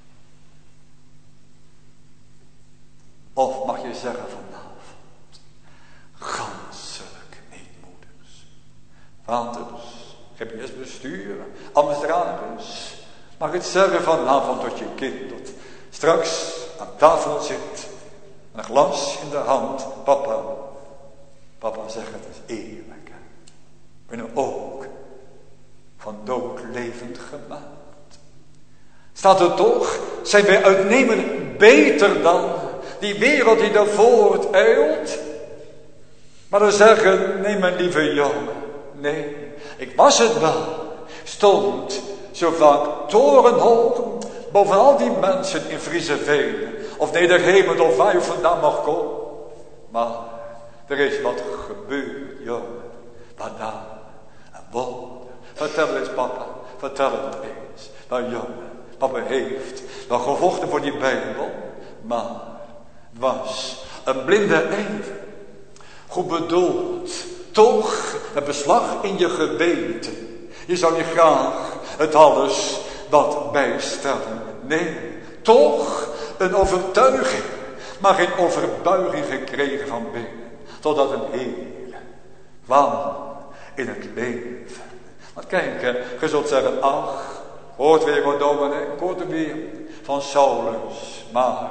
Of mag je zeggen vanavond. Ganselijk niet moeders. Vaders, G B S-bestuur, administrators. Mag het zeggen vanavond tot je kind dat straks aan tafel zit. Een glas in de hand. Papa. Papa zegt het is eerlijk. Hè? We zijn ook van dood levend gemaakt. Staat er toch, zijn wij uitnemend beter dan die wereld die daar voorteilt? Maar dan zeggen, nee mijn lieve jongen, nee, ik was het wel. Stond zo vaak torenhoog boven al die mensen in Friese Venen. Of Nederhemel of waar je vandaan mag komen. Maar er is wat gebeurd, jongen. Wat dan? Een wonder. Vertel eens papa, vertel het eens. Nou jongen, papa heeft nog gevochten voor die Bijbel. Maar het was een blinde even. Goed bedoeld. Toch het beslag in je geweten. Je zou niet graag het alles wat bijstellen. Nee, toch een overtuiging. Maar geen overbuiging gekregen van binnen. Totdat een Heer kwam in het leven. Want kijk, je zult zeggen, ach, hoort weer wat dominee, ik hoort er weer van Saulus. Maar,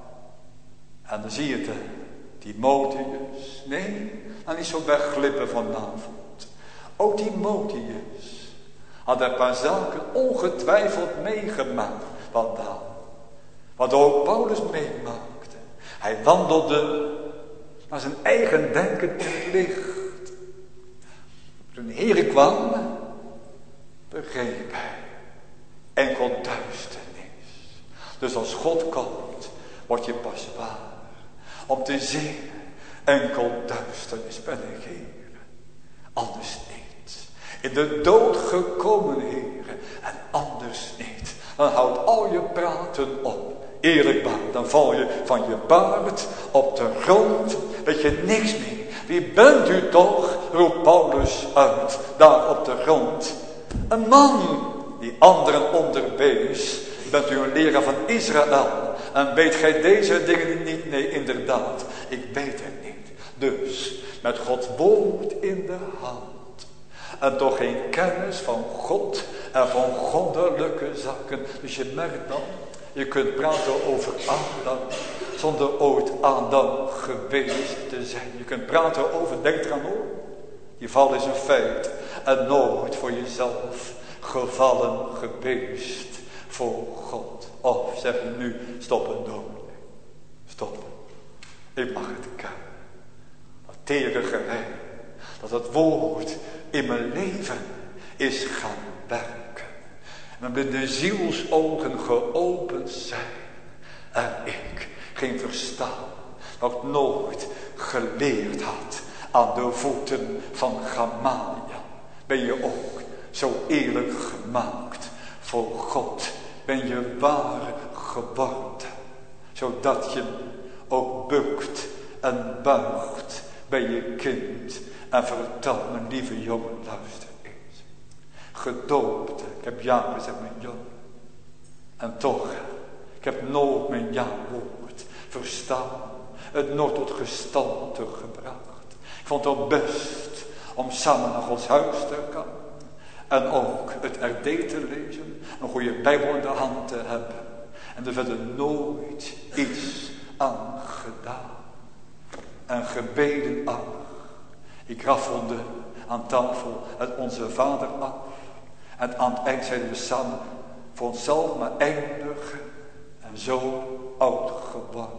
en dan zie je het, Timotheus. Nee, dan niet zo wegglippen vanavond. Ook Timotheus had een paar zaken ongetwijfeld meegemaakt. Wat dan? Wat ook Paulus meemaakte. Hij wandelde naar zijn eigen denken in het licht. Toen de Heer kwam, begreep hij enkel duisternis. Dus als God komt, word je pas waar. Om te zien, enkel duisternis ben ik, Heer. Anders niet. In de dood gekomen, Heer. En anders niet. Dan houdt al je praten op. Eerlijk waar, dan val je van je baard op de grond. Weet je niks meer. Wie bent u toch, roept Paulus uit, daar op de grond. Een man die anderen onderwees. Bent u een leraar van Israël. En weet gij deze dingen niet? Nee, inderdaad. Ik weet het niet. Dus, met Gods woord in de hand. En toch geen kennis van God en van goddelijke zaken. Dus je merkt dan, je kunt praten over Adam, zonder ooit Adam geweest te zijn. Je kunt praten over, denk eraan hoor. Die val is een feit. En nooit voor jezelf gevallen geweest voor God. Of zeg je nu, stoppen dominee. Stoppen. Ik mag het kennen. Dat tere geheim. Dat het woord in mijn leven is gaan werken. En met de zielsogen geopend zijn. En ik ging verstaan. Wat ik nooit geleerd had. Aan de voeten van Gamaliel. Ben je ook zo eerlijk gemaakt voor God. Ben je waar geworden. Zodat je ook bukt en buigt bij je kind. En vertel mijn lieve jongen, luister eens. Gedoopt, ik heb ja gezegd mijn jongen. En toch, ik heb nooit mijn ja-woord verstaan. Het nooit tot gestalte gebracht. Ik vond het ook best om samen naar Gods huis te gaan. En ook het R D te lezen. Een goede Bijbel in de hand te hebben. En er verder nooit iets aan gedaan. En gebeden af. Ik raffelde aan tafel het Onze Vader af. En aan het eind zeiden we samen. Voor onszelf maar eindigen. En zo oud geworden.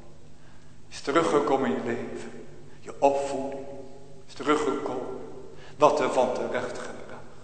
Is teruggekomen in je leven. Je opvoeding is teruggekomen. Wat er van terecht gebracht.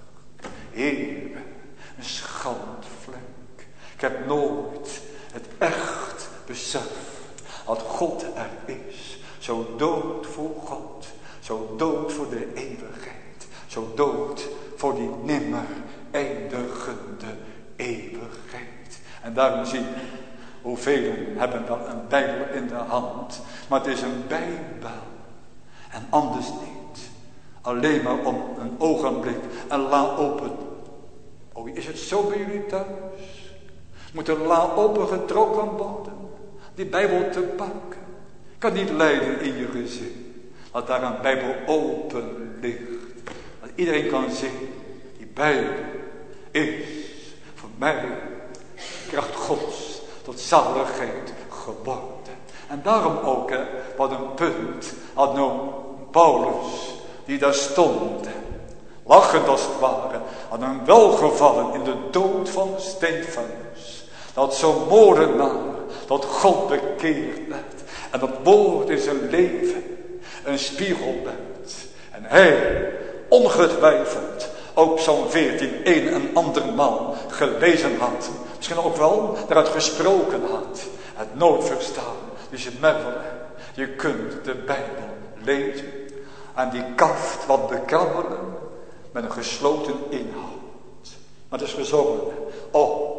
Heer, een schandvlek. Ik heb nooit het echt beseft. Dat God er is. Zo dood voor God. Zo dood voor de eeuwigheid. Zo dood voor die nimmer eindigende eeuwigheid. En daarom zie je, hoeveel hebben dan een Bijbel in de hand. Maar het is een Bijbel. En anders niet. Alleen maar om een ogenblik een la open. Oh, is het zo bij jullie thuis? Moet een la open getrokken worden? Die Bijbel te pakken. Kan niet lijden in je gezin. Dat daar een Bijbel open ligt. Dat iedereen kan zien. Die Bijbel is voor mij kracht Gods tot zaligheid geworden. En daarom ook, hè, wat een punt had nou Paulus, die daar stond, lachend als het ware, had hem welgevallen in de dood van Stefanus. Dat zo'n moordenaar, dat God bekeerd werd. En dat woord in zijn leven een spiegel bent. En hij, ongetwijfeld, ook Psalm veertien een en andermaal gelezen had. Misschien ook wel daaruit gesproken had. Het nooit verstaan. Dus je merkt, je kunt de Bijbel lezen. En die kaft wat bekrabbelen met een gesloten inhoud. Maar het is gezongen. Oh,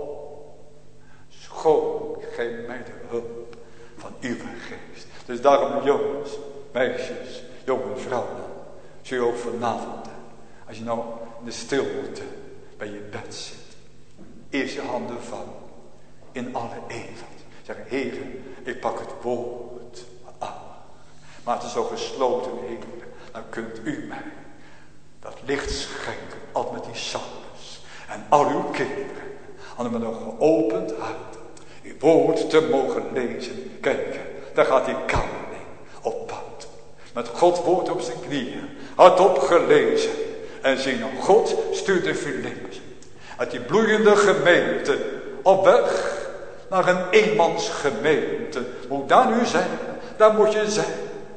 schoon gij mij de hulp van uw geest. Dus daarom jongens, meisjes, jonge vrouwen. Zul je ook vanavond, als je nou in de stilte bij je bed zit. Eerst je handen vouwen. In alle eenvoud. Zeg, Heer, ik pak het woord aan. Maar het is zo gesloten, Heer. Dan kunt u mij dat licht schenken. Al met die psalms. En al uw kinderen. En met een geopend hart. Uw woord te mogen lezen. Kijk, daar gaat die kamerling op pad. Met Gods woord op zijn knieën. Hardop gelezen. En zien, God stuurde Philippus. Uit die bloeiende gemeente. Op weg naar een eenmansgemeente. Moet daar nu zijn. Daar moet je zijn.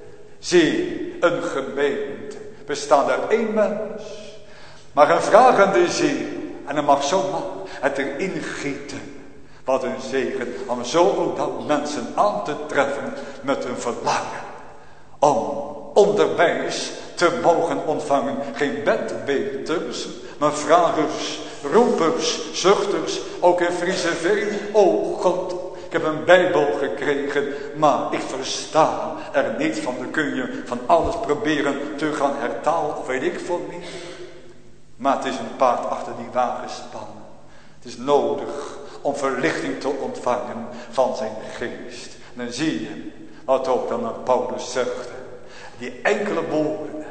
Zie, een gemeente. Bestaat uit één mens. Maar een vragende ziel. En dan mag zomaar het erin gieten. Wat een zegen. Om zo ook dat mensen aan te treffen. Met een verlangen. Om onderwijs te mogen ontvangen. Geen bedweters. Maar vragers. Roepers. Zuchters. Ook in Frieseveen. Oh God. Ik heb een Bijbel gekregen, maar ik versta er niet van. Dan kun je van alles proberen te gaan hertalen, of weet ik veel niet. Maar het is een paard achter die wagen spannen. Het is nodig om verlichting te ontvangen van zijn geest. En dan zie je, wat ook dan aan Paulus zegt, die enkele woorden,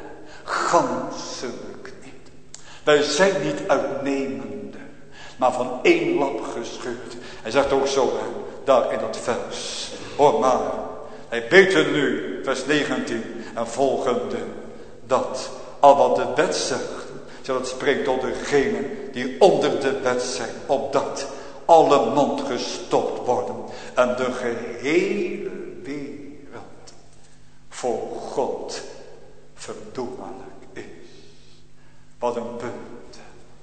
ganselijk niet. Wij zijn niet uitnemende, maar van één lap gescheurd. Hij zegt ook zo, daar in dat vers. Hoor maar. Hij beter nu, vers negentien en volgende. Dat al wat de wet zegt. Dat spreekt tot degenen die onder de wet zijn. Opdat alle mond gestopt worden. En de gehele wereld voor God verdoemelijk is. Wat een punt.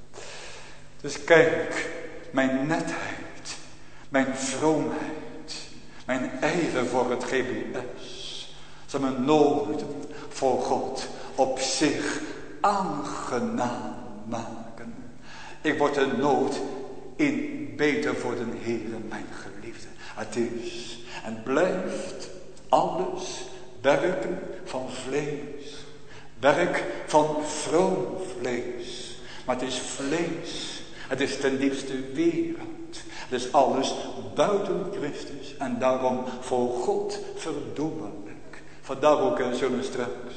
Dus kijk, mijn netheid. Mijn vroomheid, mijn ijver voor het G B S, zal me nooit voor God op zich aangenaam maken. Ik word er nooit in beter voor de Heere, mijn geliefde. Het is en blijft alles werken van vlees, werk van vroom vlees. Maar het is vlees, het is ten diepste wereld. Dus alles buiten Christus. En daarom voor God verdoemelijk. Vandaar ook en zullen straks.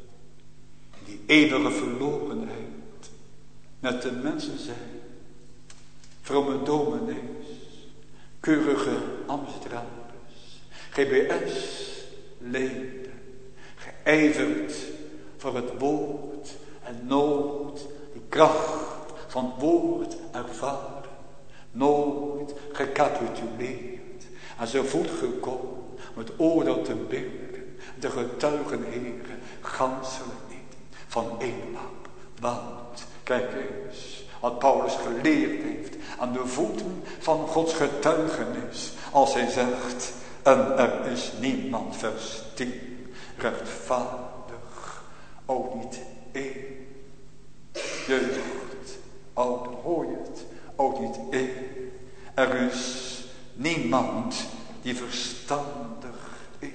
Die eeuwige verlorenheid. Met de mensen zijn. Vrome dominees. Keurige Amsterdamers. G B S-leden. Geijverd voor het woord. En nooit die kracht van het woord ervaren. Nooit gecapituleerd. En zo voet gekomen om het oordeel te binden. De getuigen, heren, ganselijk niet. Van één lap. Want, kijk eens, wat Paulus geleerd heeft aan de voeten van Gods getuigenis. Als hij zegt, en er is niemand, vers tien, rechtvaardig, ook niet één. Jeugd, oud, hoor je het? Ook niet één. Er is niemand die verstandig is.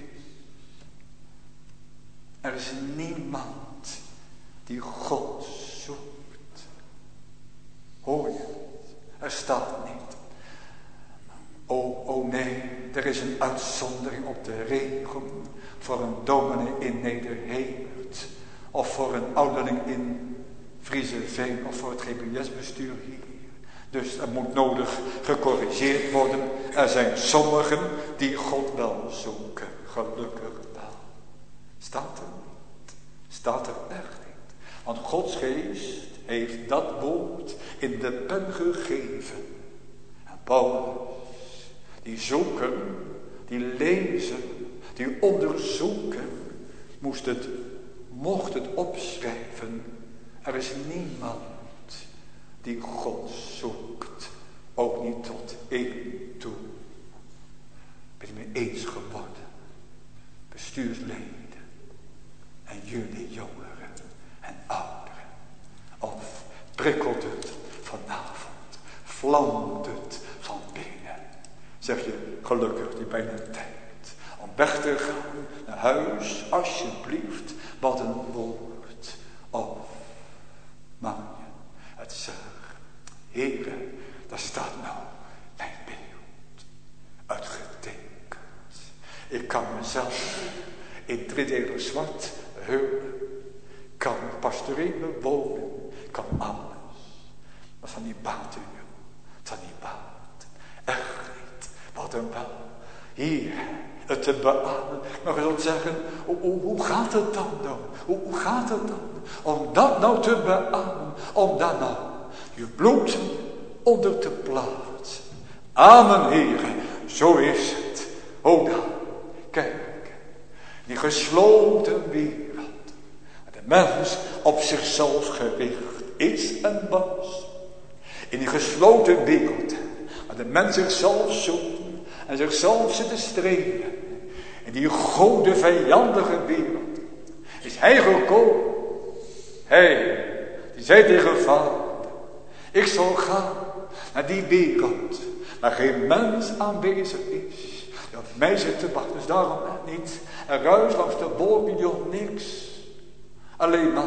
Er is niemand die God zoekt. Hoor je het? Er staat niet. Oh, oh nee, er is een uitzondering op de regel voor een dominee in Nederhemert. Of voor een ouderling in Frieseveen of voor het G B S-bestuur hier. Dus er moet nodig gecorrigeerd worden. Er zijn sommigen die God wel zoeken. Gelukkig wel. Staat er niet. Staat er echt niet. Want Gods geest heeft dat woord in de pen gegeven. En Paulus, die zoeken, die lezen, die onderzoeken. moest het, mocht het opschrijven. Er is niemand die God zoekt, ook niet tot één toe. Ben je mee eens geworden, bestuursleden en jullie jongeren en ouderen? Of prikkelt het vanavond, vlamt het van binnen? Zeg je, gelukkig, die bijna tijd om weg te gaan naar huis, alsjeblieft, wat een woord. Of mag je het zeggen, Heere, daar staat nou mijn beeld uitgetekend. Ik kan mezelf in driedelig zwart heulen, kan pastorele wonen, kan alles. Maar van die baat u, van die baat, echt niet, wat een wel. Hier, het te beamen, nog eens zeggen, hoe, hoe, hoe gaat het dan dan? Hoe, hoe gaat het dan? Om dat nou te beamen, om daar nou je bloed onder te plaatsen. Amen, Heere, zo is het. O dan, kijk, die gesloten wereld, de mens op zichzelf gericht is en was. In die gesloten wereld, waar de mens zichzelf zoekt en zichzelf zit te strijden. In die gode vijandige wereld is hij gekomen. Hij, die zei tegen vader, ik zal gaan naar die wereld waar geen mens aanwezig is. Die op mij zit te wachten. Dus daarom niet. Er ruist langs de wolken joh niks. Alleen maar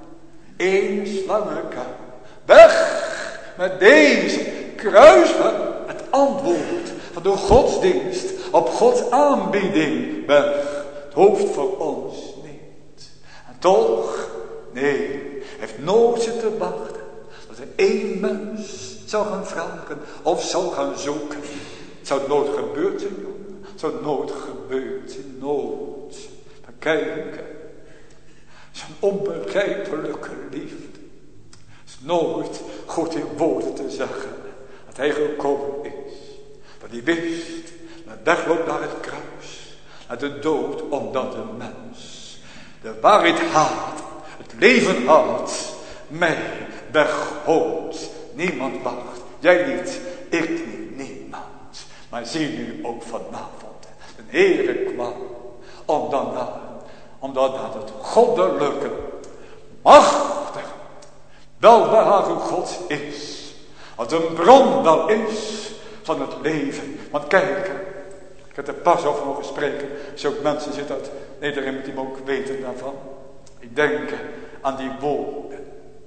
één slangenkuil. Weg met deze kruisweg. Het antwoord van de godsdienst op Gods aanbieding. Weg. Het hoofd voor ons niet. En toch, nee, heeft nooit zitten wachten. Dat er één mens zou gaan vragen of zou gaan zoeken. Het zou nooit gebeurd zijn, jongen. Het zou nooit gebeurd zijn, nooit. Maar kijk, zijn onbegrijpelijke liefde is nooit goed in woorden te zeggen dat hij gekomen is. Dat hij wist, dat wegloopt naar het kruis, naar de dood, omdat de mens de waarheid haat, het leven haat, mij weghoopt. Niemand wacht, jij niet, ik niet, niemand. Maar zie nu ook vanavond, de Heere kwam, omdat dat, omdat dat het goddelijke, machtige, welbehagen Gods is. Als een bron wel is van het leven. Want kijk, ik heb er pas over mogen spreken. Als ook mensen zitten uit Nederland, moet die ook weten daarvan. Ik denk aan die woorden.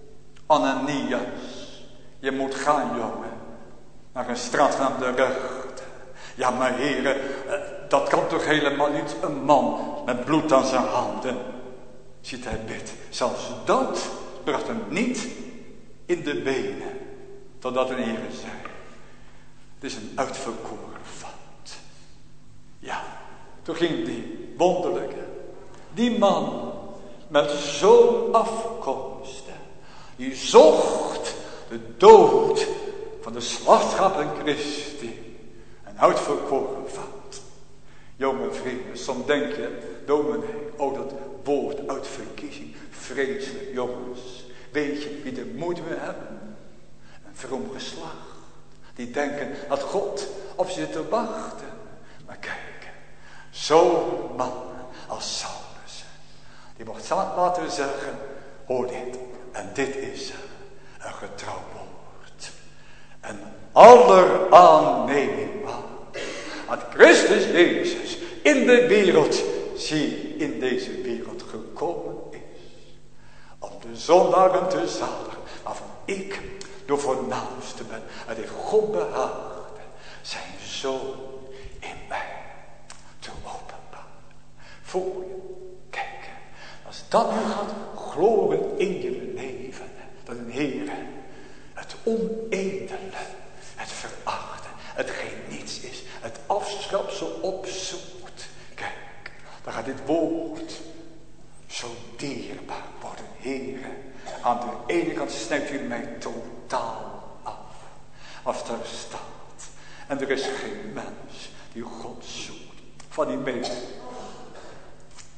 Ananias, je moet gaan, jongen, naar een straat van de recht. Ja, maar heren, dat kan toch helemaal niet, een man met bloed aan zijn handen. Ziet hij bid. Zelfs dat bracht hem niet in de benen, totdat een heren zei, het is een uitverkoren vat. Ja, toen ging die wonderlijke, die man met zo'n afkomsten, die zocht de dood van de slachtschapen Christi, een uitverkoren vat. Jonge vrienden, soms denk je, dominee, oh dat woord uitverkiezing, vreselijk, jongens. Weet je wie de moeite mee hebben? Een vroom geslacht. Die denken dat God op ze zit te wachten. Maar kijk, zo'n man als Saulus, die mocht laten zeggen, hoor dit, en dit is een getrouw woord. En aller aanneming waard. Want Christus Jezus in de wereld, zie in deze wereld gekomen is. Om de zondaren te zaligen, waarvan ik de voornaamste ben. Het heeft God behaagd zijn zoon in mij te openbaren. Voel je, kijk, als dat nu gaat gloren in je leven, dat een Heer het onedele, het verachten, hetgeen niets is, het afschapsel opzoekt. Kijk, dan gaat dit woord zo dierbaar worden. Heere, aan de ene kant snijdt u mij totaal af. Als daar staat. En er is geen mens die God zoekt. Van die mensen. Het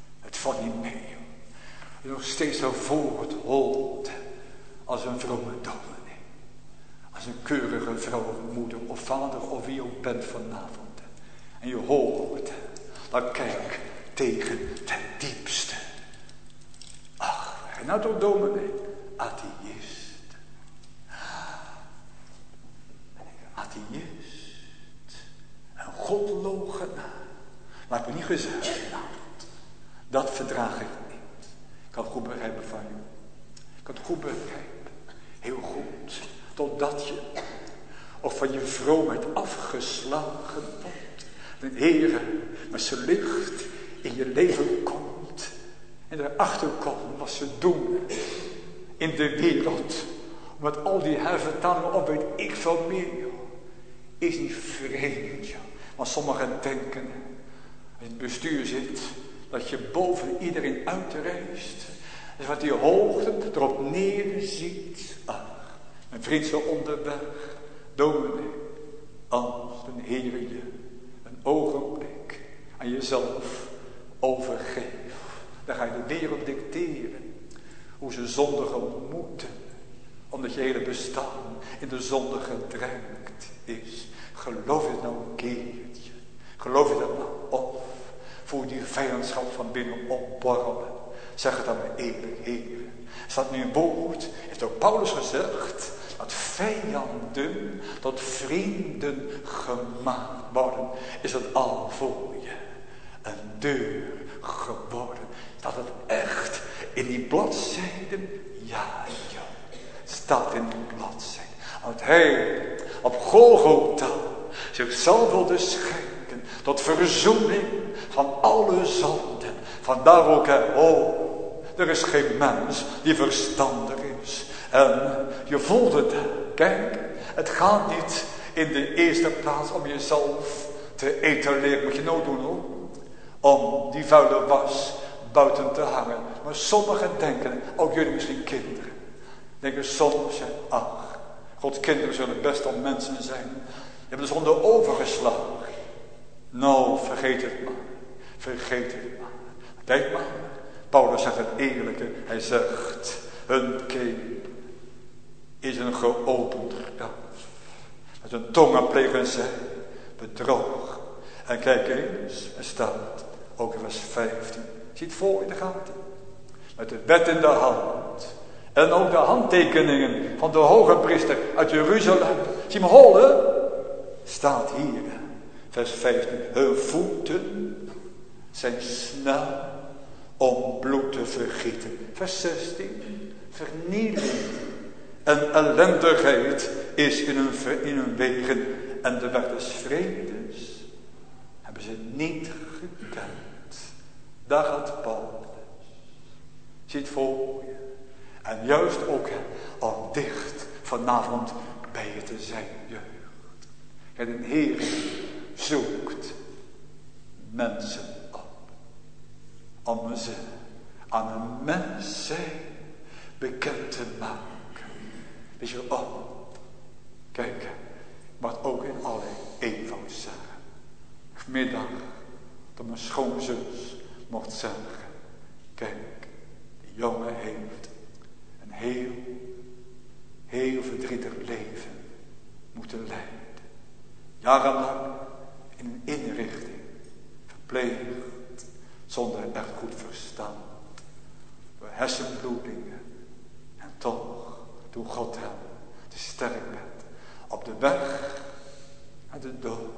valt niet mee. Je nog steeds zo voor het holt als een vrome dominee. Als een keurige vrouw, moeder of vader of wie je ook bent vanavond. En je hoort, dan kijk tegen ten diepste. Ach, en nou toch dominee, atheïst. Atheïst. Een godloochenaar. Maar ik heb niet gezegd, dat verdraag ik niet. Ik kan het goed begrijpen van je. Ik kan het goed begrijpen. Heel goed. Totdat je, of van je vroomheid afgeslagen wordt. De Heere met zijn licht in je leven komt. En erachter komt wat ze doen in de wereld. Met al die hervertalingen of weet ik veel meer. Is niet vreemd. Ja. Maar sommigen denken, als je in het bestuur zit, dat je boven iedereen uitreist. Dus wat die hoogte erop neer ziet. Ach, mijn vriend zo onderweg. Dominee, als de Heer je een ogenblik aan jezelf overgeeft. Dan ga je de wereld dicteren. Hoe ze zondigen moeten. Omdat je hele bestaan in de zonde gedrenkt is. Geloof je het nou een keertje. Geloof je dat nou op. Voel die vijandschap van binnen opborrelen. Zeg het aan mijn eeuwige Heer. Staat nu een woord. Heeft ook Paulus gezegd. Dat vijanden tot vrienden gemaakt worden. Is het al voor je een deur geworden. Staat het echt in die bladzijden? Ja, ja. Het staat in die bladzijden. Want hij op Golgotha zichzelf wilde schenken tot verzoening van alle zonden. Vandaar ook, hè, oh, er is geen mens die verstandig is. En je voelt het, kijk, het gaat niet in de eerste plaats om jezelf te etaleren. Moet je nooit doen hoor. Om die vuile was buiten te hangen. Maar sommigen denken, ook jullie misschien kinderen. Denken soms, ach, Gods kinderen zullen best al mensen zijn. Je hebt de zonde overgeslagen. Nou, vergeet het maar. Vergeet het maar. Kijk maar. Paulus zegt het eerlijke. Hij zegt, hun keel is een geopend graf. Met hun tongen plegen zij bedrog. En kijk eens, er staat ook in vers vijftien. Zie het voor in de gaten. Met de wet in de hand. En ook de handtekeningen van de hoge priester uit Jeruzalem. Zie me holen. Staat hier. Vers vijftien. Hun voeten zijn snel om bloed te vergieten. Vers zestien. Vernieling en ellendigheid is in hun, in hun wegen. En de weg des vredes hebben ze niet gekend. Daar gaat Paulus. Zie het voor je. En juist ook al dicht vanavond bij je te zijn, jeugd. En een Heer zoekt mensen op. Om ze aan een mens zijn bekend te maken. Weet je, oh, kijk, wat ook in alle eenvoud zeggen. Vanmiddag, dat mijn schoonzus mocht zeggen. Kijk, die jongen heeft een heel, heel verdrietig leven moeten leiden. Jarenlang in een inrichting, verpleegd, zonder echt goed verstand. Door hersenbloedingen. En toch, toen God hem te sterk werd, op de weg naar de dood.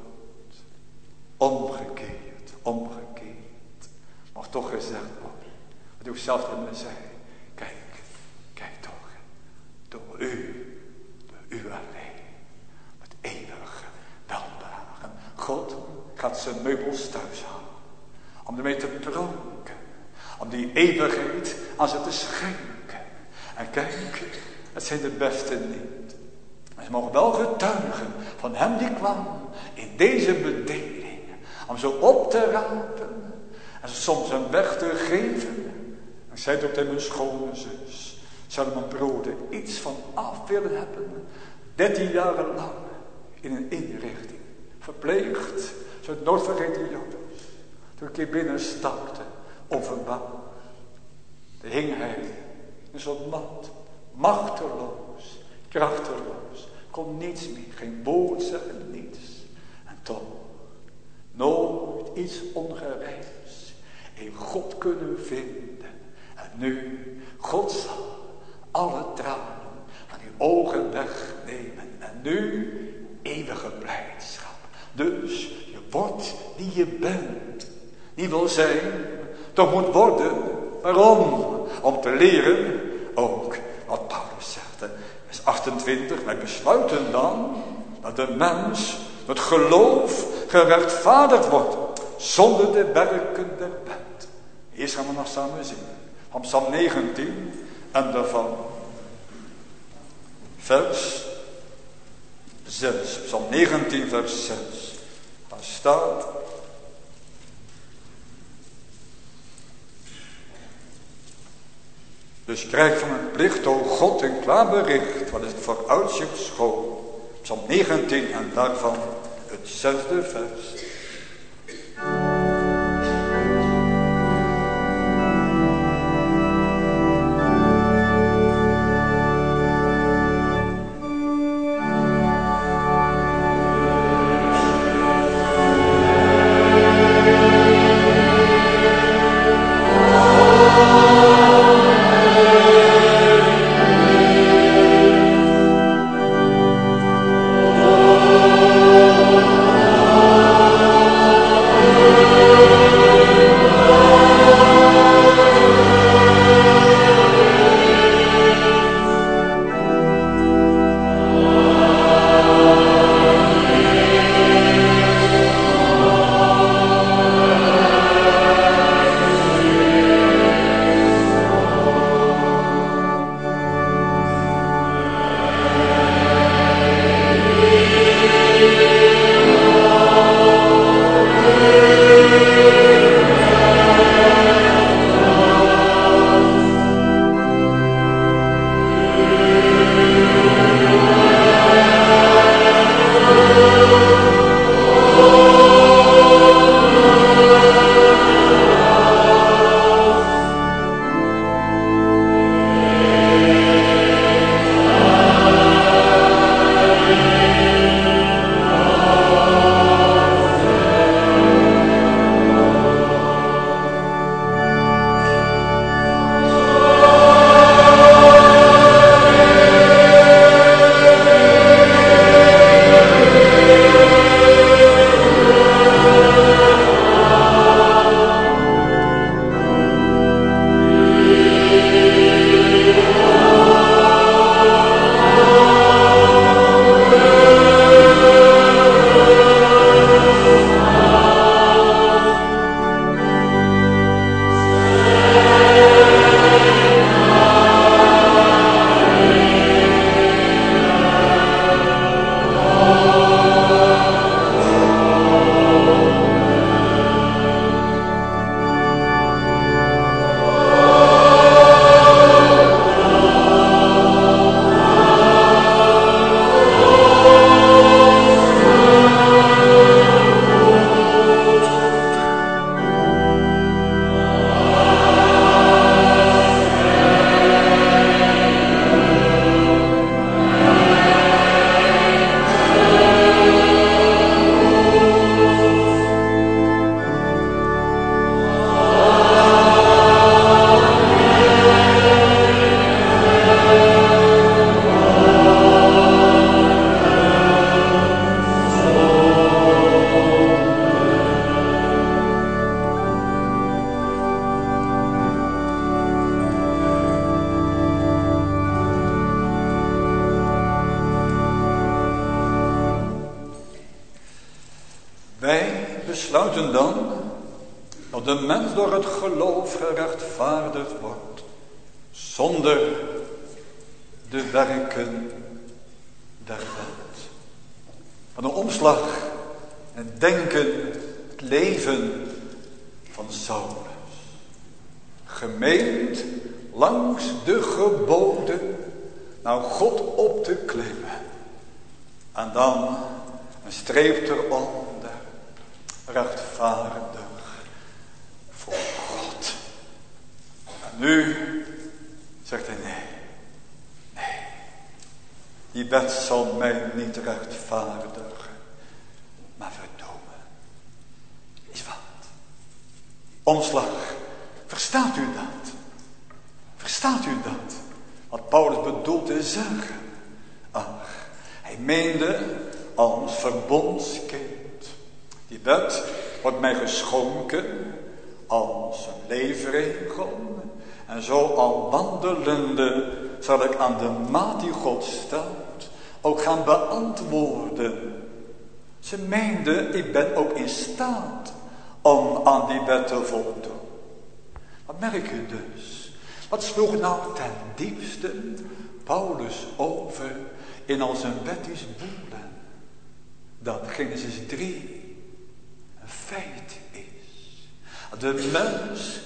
Omgekeerd, omgekeerd. Maar toch gezegd wordt, wat ik zelf tegen me zei. Kijk, kijk toch. Door u, door u alleen. Met eeuwige welbehagen. God gaat zijn meubels thuis halen. Om ermee te pronken. Om die eeuwigheid aan ze te schenken. En kijk, het zijn de beste niet. Maar ze mogen wel getuigen van hem die kwam in deze bedeling. Om zo op te rapen. En ze soms een weg te geven. En zei ook tegen mijn schone zus. Zou mijn broeder iets van af willen hebben. Dertien jaren lang. In een inrichting. Verpleegd. Zo het nooit vergeten Jonas. Toen ik hier binnen stapte. overbouwd. Daar hing hij in zo'n mat, machteloos, krachteloos, kon niets meer, geen woord zeggen, niets. En toch, nooit iets ongerijms, heeft God kunnen vinden. En nu, God zal alle tranen van uw ogen wegnemen. En nu, eeuwige blijdschap. Dus, je wordt die je bent. Die wil zijn, toch moet worden. Waarom? Om te leren, ook wat Paulus zegt. Hè? Vers achtentwintig, wij besluiten dan dat de mens het geloof gerechtvaardigd wordt. Zonder de werken der wet. Eerst gaan we nog samen zingen. Van Psalm negentien en daarvan vers zes. Psalm negentien vers zes. Daar staat: dus krijg van een plicht, o God, een klaar bericht. Wat is het voor uitzicht schoon. Psalm negentien en daarvan het zesde vers. besluiten dan dat de mens door het geloof gerechtvaardigd wordt, zonder de werken der wet. Van een omslag en het denken, het leven van Saulus. Gemeend langs de geboden naar God op te klimmen. En dan een streep eronder, rechtvaardig voor God. nu zegt hij nee. Nee. Die wet zal mij niet rechtvaardigen. Maar verdomen. Is wat. Omslag. Verstaat u dat? Verstaat u dat? Wat Paulus bedoelt te zeggen. Ach, hij meende als verbondskind. Die wet wordt mij geschonken als een leefregel. En zo al wandelende zal ik aan de maat die God stelt ook gaan beantwoorden. Ze meende, ik ben ook in staat om aan die wet te voldoen. Wat merk je dus? Wat sloeg nou ten diepste Paulus over in al zijn wettisch boelen? Dat Genesis drie een feit is. De mens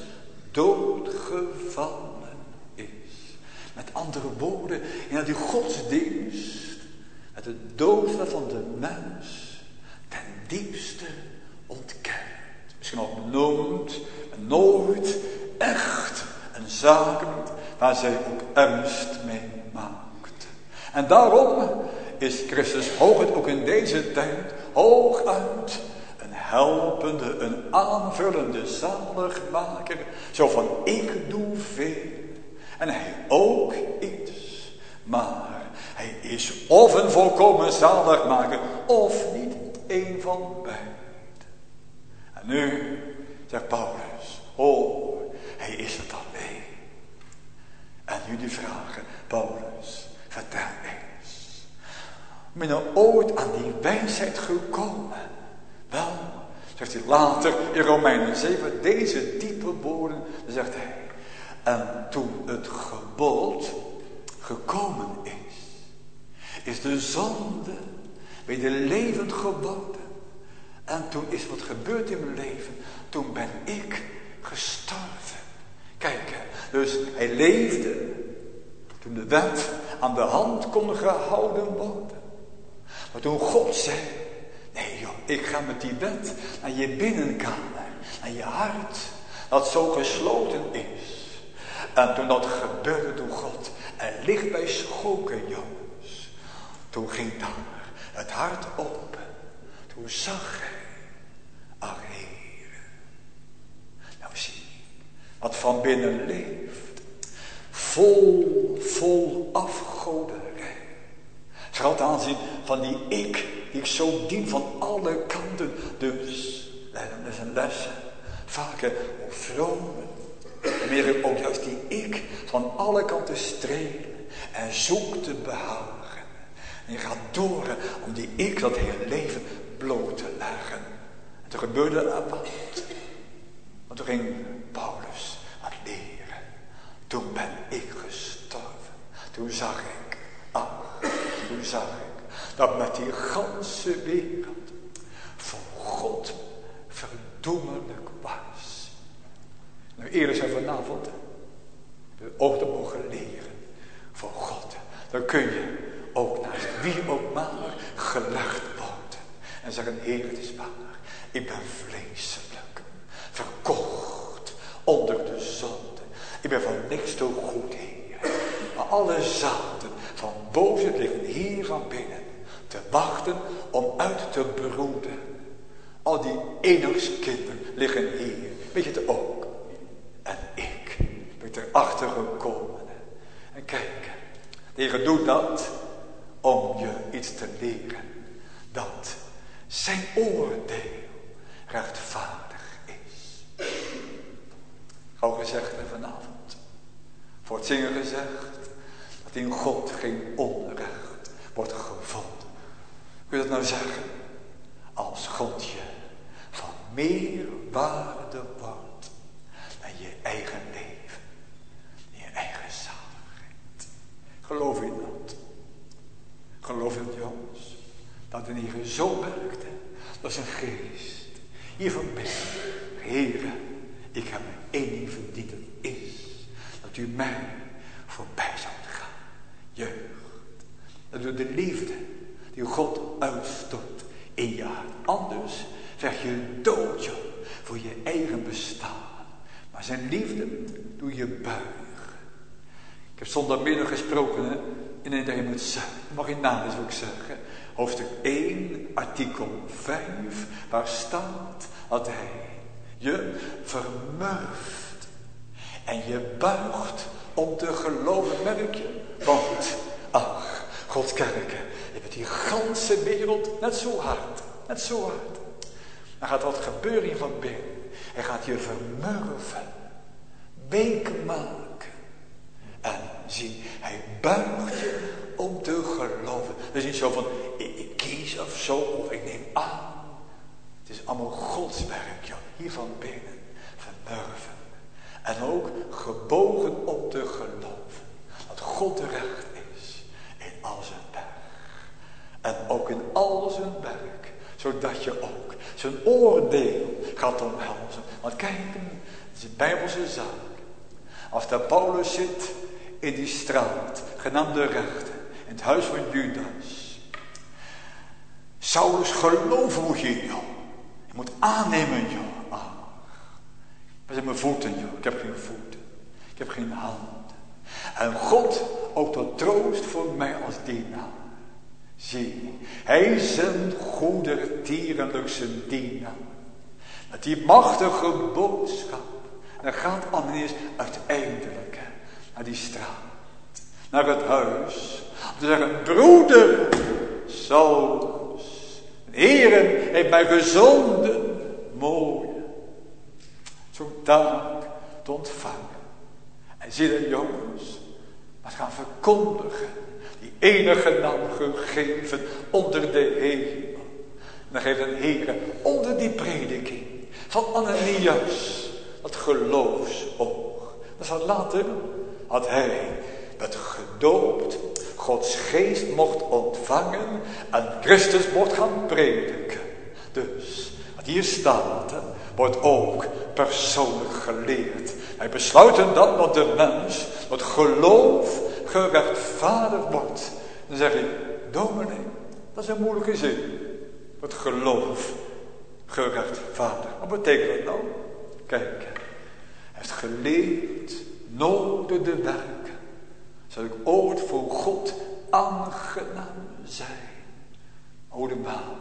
doodgevallen is. Met andere woorden, in die godsdienst, met het dood van de mens ten diepste ontkent. Misschien ook noemt nooit echt een zaak waar zij ook ernst mee maakt. En daarom is Christus hooguit ook in deze tijd hooguit een helpende, een aanvullende zaligmaker. Zo van ik doe veel en hij ook iets. Maar hij is of een volkomen zaligmaker of niet een van beiden. En nu zegt Paulus, oh, hij is het alleen. En nu die vragen, Paulus, vertel eens. Ben je nou ooit aan die wijsheid gekomen? Wel, zegt hij later in Romeinen zeven, deze diepe woorden, dan zegt hij. En toen het gebod gekomen is, is de zonde weer levend geworden. En toen is wat gebeurd in mijn leven. Toen ben ik gestorven. Kijk, dus hij leefde toen de wet aan de hand kon gehouden worden. Maar toen God zei, nee joh, ik ga met die wet naar je binnenkamer, naar je hart, dat zo gesloten is. En toen dat gebeurde, toen God er licht bij schoken, jongens. Toen ging daar het hart open. Toen zag hij, ach Heer, nou zie je, wat van binnen leeft, vol, vol afgoderij. Vooral ten aanzien van die ik, die ik zo dien van alle kanten. Dus, dat is een les, vaker hoe vromen. Meer ook juist die ik van alle kanten strelen en zoek te behouden. En je gaat door om die ik dat hele leven bloot te leggen. En toen gebeurde er wat. Want toen ging Paulus wat leren. Toen ben ik gestorven. Toen zag ik, ach, toen zag ik dat met die ganse wereld voor God verdoemelijk was. Nou, eerder zijn vanavond de ook te mogen leren voor God. Dan kun je ook naast wie ook maar gelegd worden. En zeggen, Heer, het is waar. Ik ben vleeselijk. Verkocht onder de zonde. Ik ben van niks toe goed, Heer. Maar alle zaden van boven liggen hier van binnen. Te wachten om uit te broeden. Al die enigskinderen liggen hier. Weet je het ook? En ik ben erachter gekomen. En kijk, de Heer doet dat om je iets te leren. Dat zijn oordeel rechtvaardig is. Gauw gezegd vanavond. Voor het zingen gezegd. Dat in God geen onrecht wordt gevonden. Kun je dat nou zeggen? Als God je van meer waarde wordt dan je eigen leven. Je eigen zaligheid. Geloof in dat. Geloof in het, jongens. Dat de Heer zo werkte. Dat zijn geest hiervan binnen. Heere, ik heb me één ding verdiend. Dat is dat u mij voorbij zou gaan. Jeugd. Dat u de liefde die God uitstort in je hart. Anders zeg je dood, joh, voor je eigen bestaan. Maar Maar zijn liefde doe je buigen. Ik heb zondagmiddag gesproken hè, in een deel met zuid. Mag je nalezen wat ik zeggen. Hoofdstuk één, artikel vijf. Waar staat dat hij je vermurft. En je buigt om te geloven, merk je. Want, ach, Gods kerken. Je bent die ganse wereld net zo hard. Net zo hard. Dan gaat wat gebeuren hier van binnen. Hij gaat je vermurven. Beken maken. En zie, hij buigt je om te geloven. Het is niet zo van, ik, ik kies of zo, of ik neem aan. Het is allemaal Gods werk, joh. Hier van binnen. Vermurven. En ook gebogen om te geloven. Dat God recht is in al zijn werk. En ook in al zijn werk. Zodat je ook zijn oordeel gaat omhelzen. Want kijk, het is een Bijbelse zaak. Als daar Paulus zit in die straat, genaamd de rechter, in het huis van Judas. Saulus, geloven moet je, joh. Je moet aannemen, joh. Ah. Waar zijn mijn voeten, joh? Ik heb geen voeten. Ik heb geen handen. En God, ook tot troost voor mij als dienaar. Zie, hij zendt goedertierenlijk zijn dienaar. Met die machtige boodschap. Dan gaat Ananias uiteindelijk hè, naar die straat. Naar het huis. Om te zeggen, broeder Saulus. De Heer heeft mij gezonden. Mooi. Zo'n taak te ontvangen. En zie dan jongens. Maar gaan verkondigen. Die enige naam gegeven onder de hemel. En dan geeft een Heer onder die prediking van Ananias. Dat geloofsoog. Dat zal later, had hij met gedoopt, Gods geest mocht ontvangen en Christus mocht gaan prediken. Dus, wat hier staat, wordt ook persoonlijk geleerd. Wij besluiten dan dat de mens met geloof gerechtvaardigd wordt. Dan zeg je, dominee, dat is een moeilijke zin. Het geloof gerechtvaardigd. Wat betekent dat nou? Kijk, hij heeft geleerd, nodig de werken, zal ik ooit voor God aangenaam zijn. O de maan,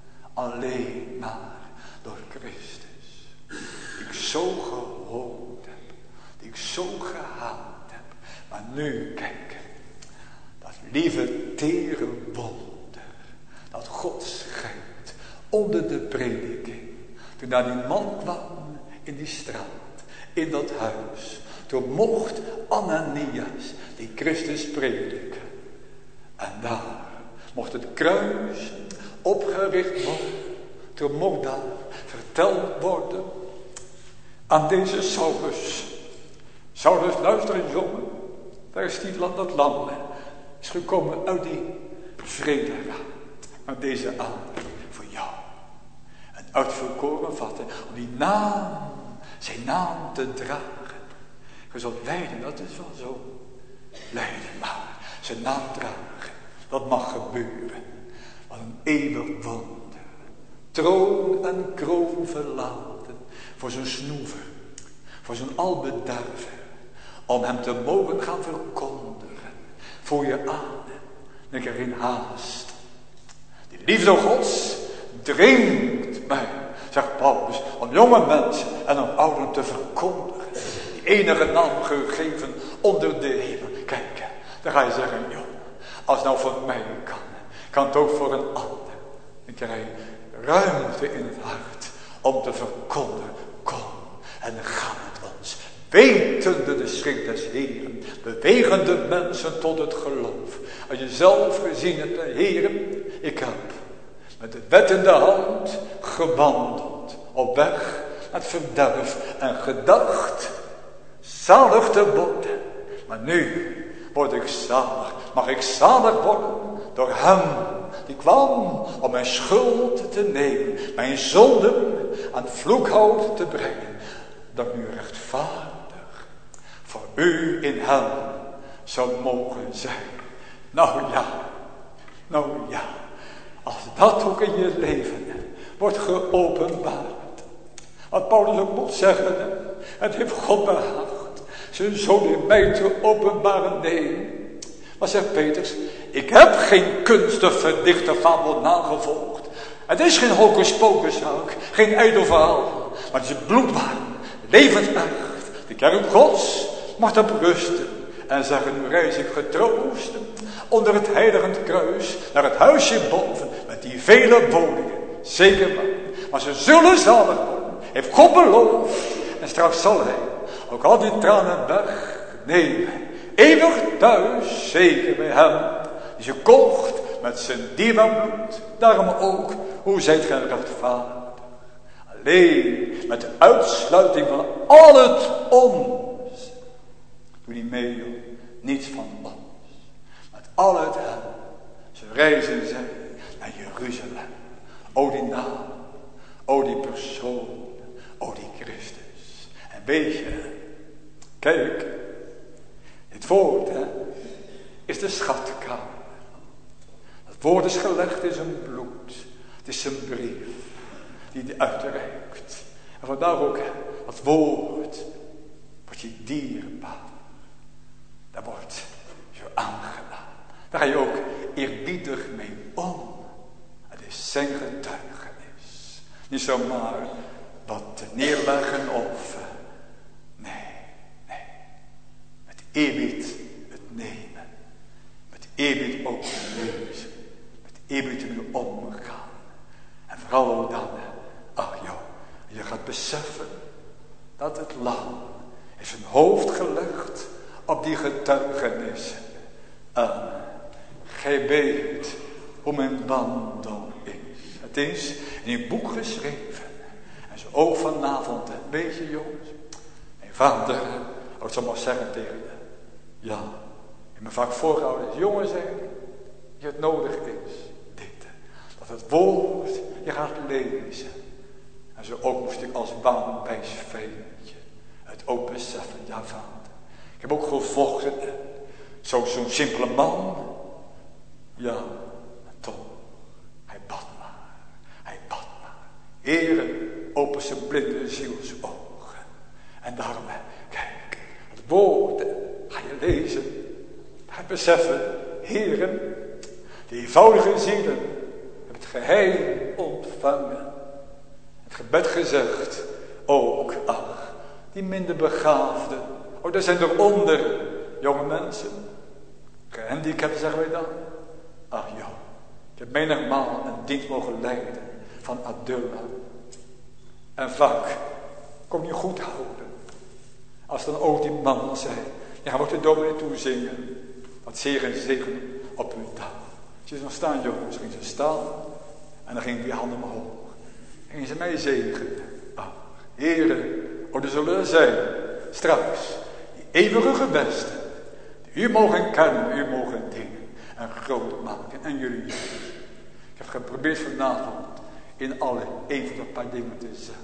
alleen maar door Christus, die ik zo gehoord heb, die ik zo gehaald heb. Maar nu, kijk, dat lieve tere wonder, dat God schenkt onder de prediking. Toen daar die man kwam in die straat, in dat huis. Toen mocht Ananias die Christus prediken. En daar mocht het kruis opgericht worden. Toen mocht daar verteld worden aan deze Saulus. Saulus, luister eens jongen. Daar is die land, dat land. Is gekomen uit die vrederaad. Maar deze aandacht voor jou. Een uitverkoren vatten om die naam, zijn naam te dragen. Je zult lijden, dat is wel zo. Lijden maar, zijn naam dragen. Dat mag gebeuren. Wat een eeuwig wonder. Troon en kroon verlaten. Voor zijn snoever. Voor zijn albederver. Om hem te mogen gaan verkondigen. Voor je aan. En ik er in haast. Die liefde Gods dringt mij, zegt Paulus, om jonge mensen en om ouderen te verkondigen. Die enige naam gegeven onder de hemel. Kijk, dan ga je zeggen, joh, als het nou voor mij kan, kan het ook voor een ander. Dan krijg je ruimte in het hart om te verkondigen. Kom, en dan gaat het ons, wetende de schrik des Heeren, bewegen de mensen tot het geloof. Als je zelf gezien hebt, Heeren, ik heb met de wet in de hand gewandeld op weg naar het verderf en gedacht zalig te worden. Maar nu word ik zalig, mag ik zalig worden door hem die kwam om mijn schuld te nemen, mijn zonden aan het vloekhout te brengen, dat ik nu rechtvaardig voor u in hem zou mogen zijn. Nou ja, nou ja. Als dat ook in je leven wordt geopenbaard. Wat Paulus ook moet zeggen. Hè? Het heeft God behaagd zijn zoon in mij te openbaren. Nee. Maar zegt Petrus. Ik heb geen kunstig verdichte fabel nagevolgd. Het is geen hocus-pocuszaak. Geen ijdel verhaal. Maar het is bloedbaar. Levensecht. De kerk Gods mag op rusten. En zeggen, nu reis ik getroost onder het heiligend kruis naar het huisje boven met die vele woningen. Zeker maar. Maar ze zullen zalig worden. Heeft God beloofd. En straks zal hij ook al die tranen wegnemen. Eeuwig thuis, zeker bij hem. Die ze kocht met zijn dierbaar bloed. Daarom ook, hoe zijt gij rechtvaardig? Alleen met de uitsluiting van al het ons. Doe niet mee, niets van ons. Met al het hem. Ze reizen zij naar Jeruzalem. O die naam. O die persoon. O die Christus. En weet je. Kijk. Dit woord hè, is de schatkamer. Het woord is gelegd in zijn bloed. Het is zijn brief. Die hij uitreikt. En vandaar ook het woord. Wordt je dierbaar. Daar wordt je aangedaan. Daar ga je ook eerbiedig mee om. Het is zijn getuigenis. Niet zomaar wat neerleggen of... Nee, nee. Met eerbied het nemen. Met eerbied ook lezen. Met eerbied ermee omgaan. En vooral ook dan... Ach joh, je gaat beseffen dat het lam heeft zijn hoofd gelegd op die getuigenissen. En gij weet hoe mijn wandel is. Het is in een boek geschreven. En zo ook vanavond, weet je jongens. Mijn vader, ik zou maar zeggen tegen je. Ja, in mijn vak voorgehouden is. Jongen zeg, je het nodig is. Dit. Dat het woord je gaat lezen. En zo ook moest ik als bang bij vijandje het ook beseffen, ja vader. Ik heb ook gevochten, zo, zo'n simpele man. Ja, toch, hij bad maar, hij bad maar. Heere, open zijn blinde zielsogen. En daarom, kijk, het woord ga je lezen. Ga je beseffen, heren, de eenvoudige zielen hebben het geheim ontvangen. Het gebed gezegd, ook, ach, die minder begaafden. Oh, daar zijn eronder, jonge mensen. Gehandicapten zeggen wij dan. Ach joh, ik heb menigmaal een dienst mogen leiden van Adullah. En vaak kon je goed houden. Als dan ook die man zei, ja, gaan we de dominee toe zingen. Wat zegen en zegen op uw dag. Als je nog staan, jongens, gingen ze staan. En dan gingen die handen omhoog. En ze mij zegenen. Ach, heren, oh, er zullen zijn straks die eeuwige gebesten. Die u mogen kennen, u mogen dingen en groot maken. En jullie. Ik heb geprobeerd vanavond in alle even een paar dingen te zeggen.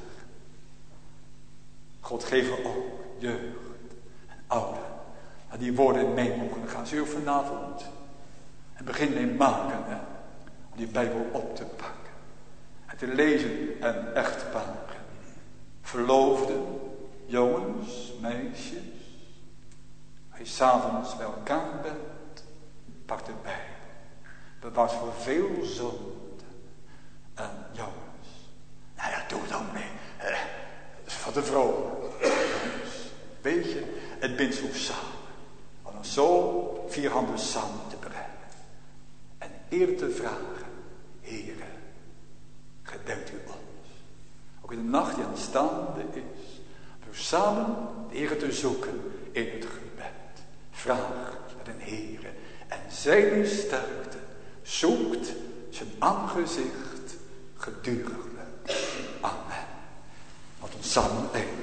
God geeft ook jeugd en ouderen. Dat die woorden mee mogen gaan. Zul je vanavond en begin mee maken hè, om die Bijbel op te pakken. En te lezen en echtparen. Verloofden, jongens, meisjes. Als je s'avonds bij elkaar bent, pak de Bijbel. Bewaart voor veel zonde. En jongens, nou ja, doe dan mee. Eh, dat is voor de vrouw. Jongens, weet je, het bindt zo samen. Om dan zo vier handen samen te brengen. En eer te vragen, heren. Gedenkt u ons. Ook in de nacht die aanstaande is. Door samen de Heer te zoeken in het gebed. Vraag met een Heere. En zij die sterkte zoekt zijn aangezicht geduriglijk. Amen. Laat ons samen eindigen.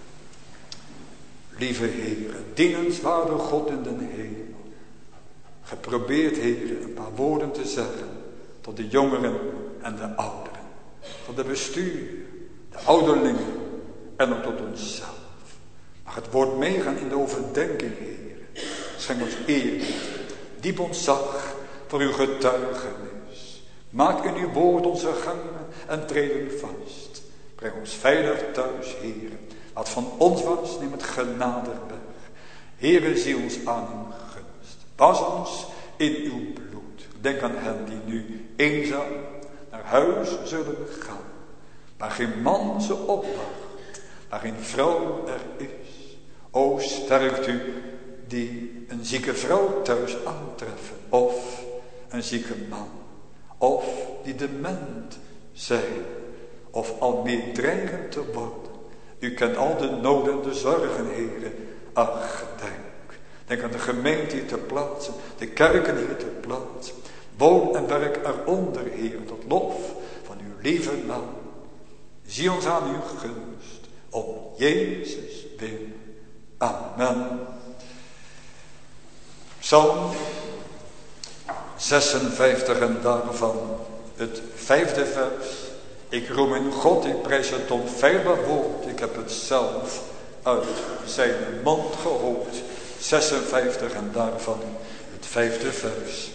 Lieve Heere, dienenswaardige God in den hemel. Geprobeerd, Heere, een paar woorden te zeggen tot de jongeren en de ouderen. Tot de bestuur, de ouderlingen en ook tot onszelf. Mag het woord meegaan in de overdenking, Heer. Schenk ons eer, diep ontzag voor uw getuigenis. Maak in uw woord onze gangen en treden vast. Breng ons veilig thuis, Heere. Wat van ons was, neem het genadeberg. Heere, zie ons aan uw gunst. Was ons in uw bloed. Denk aan hen die nu eenzaam naar huis zullen gaan. Waar geen man ze opwacht. Waar geen vrouw er is. O, sterkt u die een zieke vrouw thuis aantreffen. Of een zieke man. Of die dement zijn. Of al meer dreigend te worden. U kent al de noden en de zorgen, Heere. Ach, denk. Denk aan de gemeente hier te plaatsen. De kerken hier te plaatsen. Woon en werk eronder, Heer. Tot lof van uw lieve naam. Zie ons aan uw gunst. Om Jezus wil. Amen. Psalm zesenvijftig en daarvan het vijfde vers. Ik roem in God, ik prijs het onfeilbaar woord. Ik heb het zelf uit zijn mond gehoord. zesenvijftig en daarvan het vijfde vers.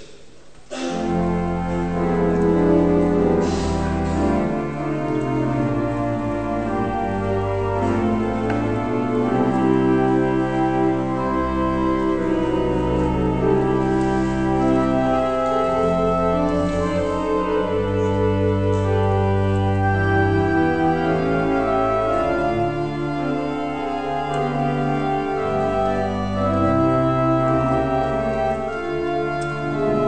Amen.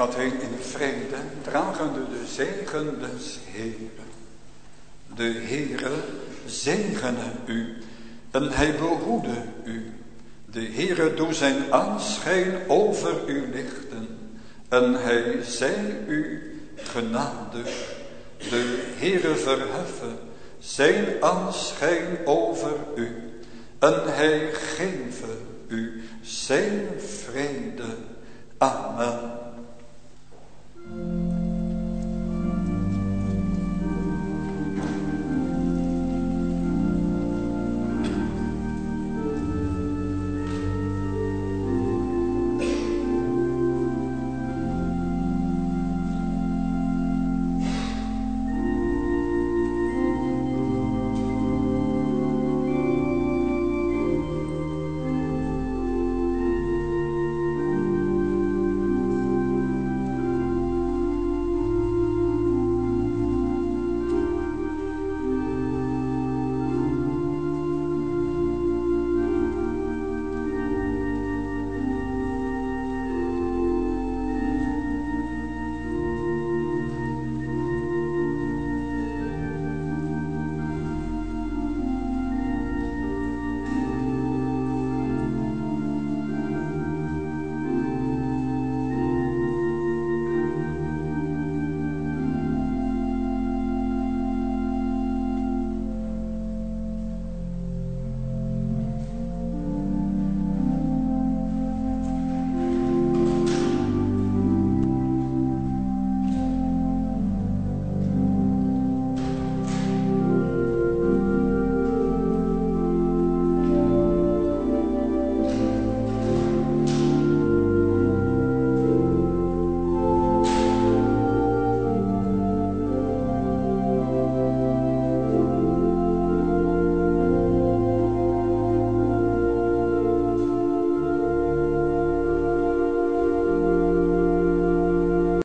gaat heen in vrede, dragende de zegen des Heeren. De Heere zegene u en hij behoede u. De Heere doe zijn aanschijn over u lichten en hij zij u genadig. De Heere verheffen zijn aanschijn over u en hij geven u zijn vrede. Amen.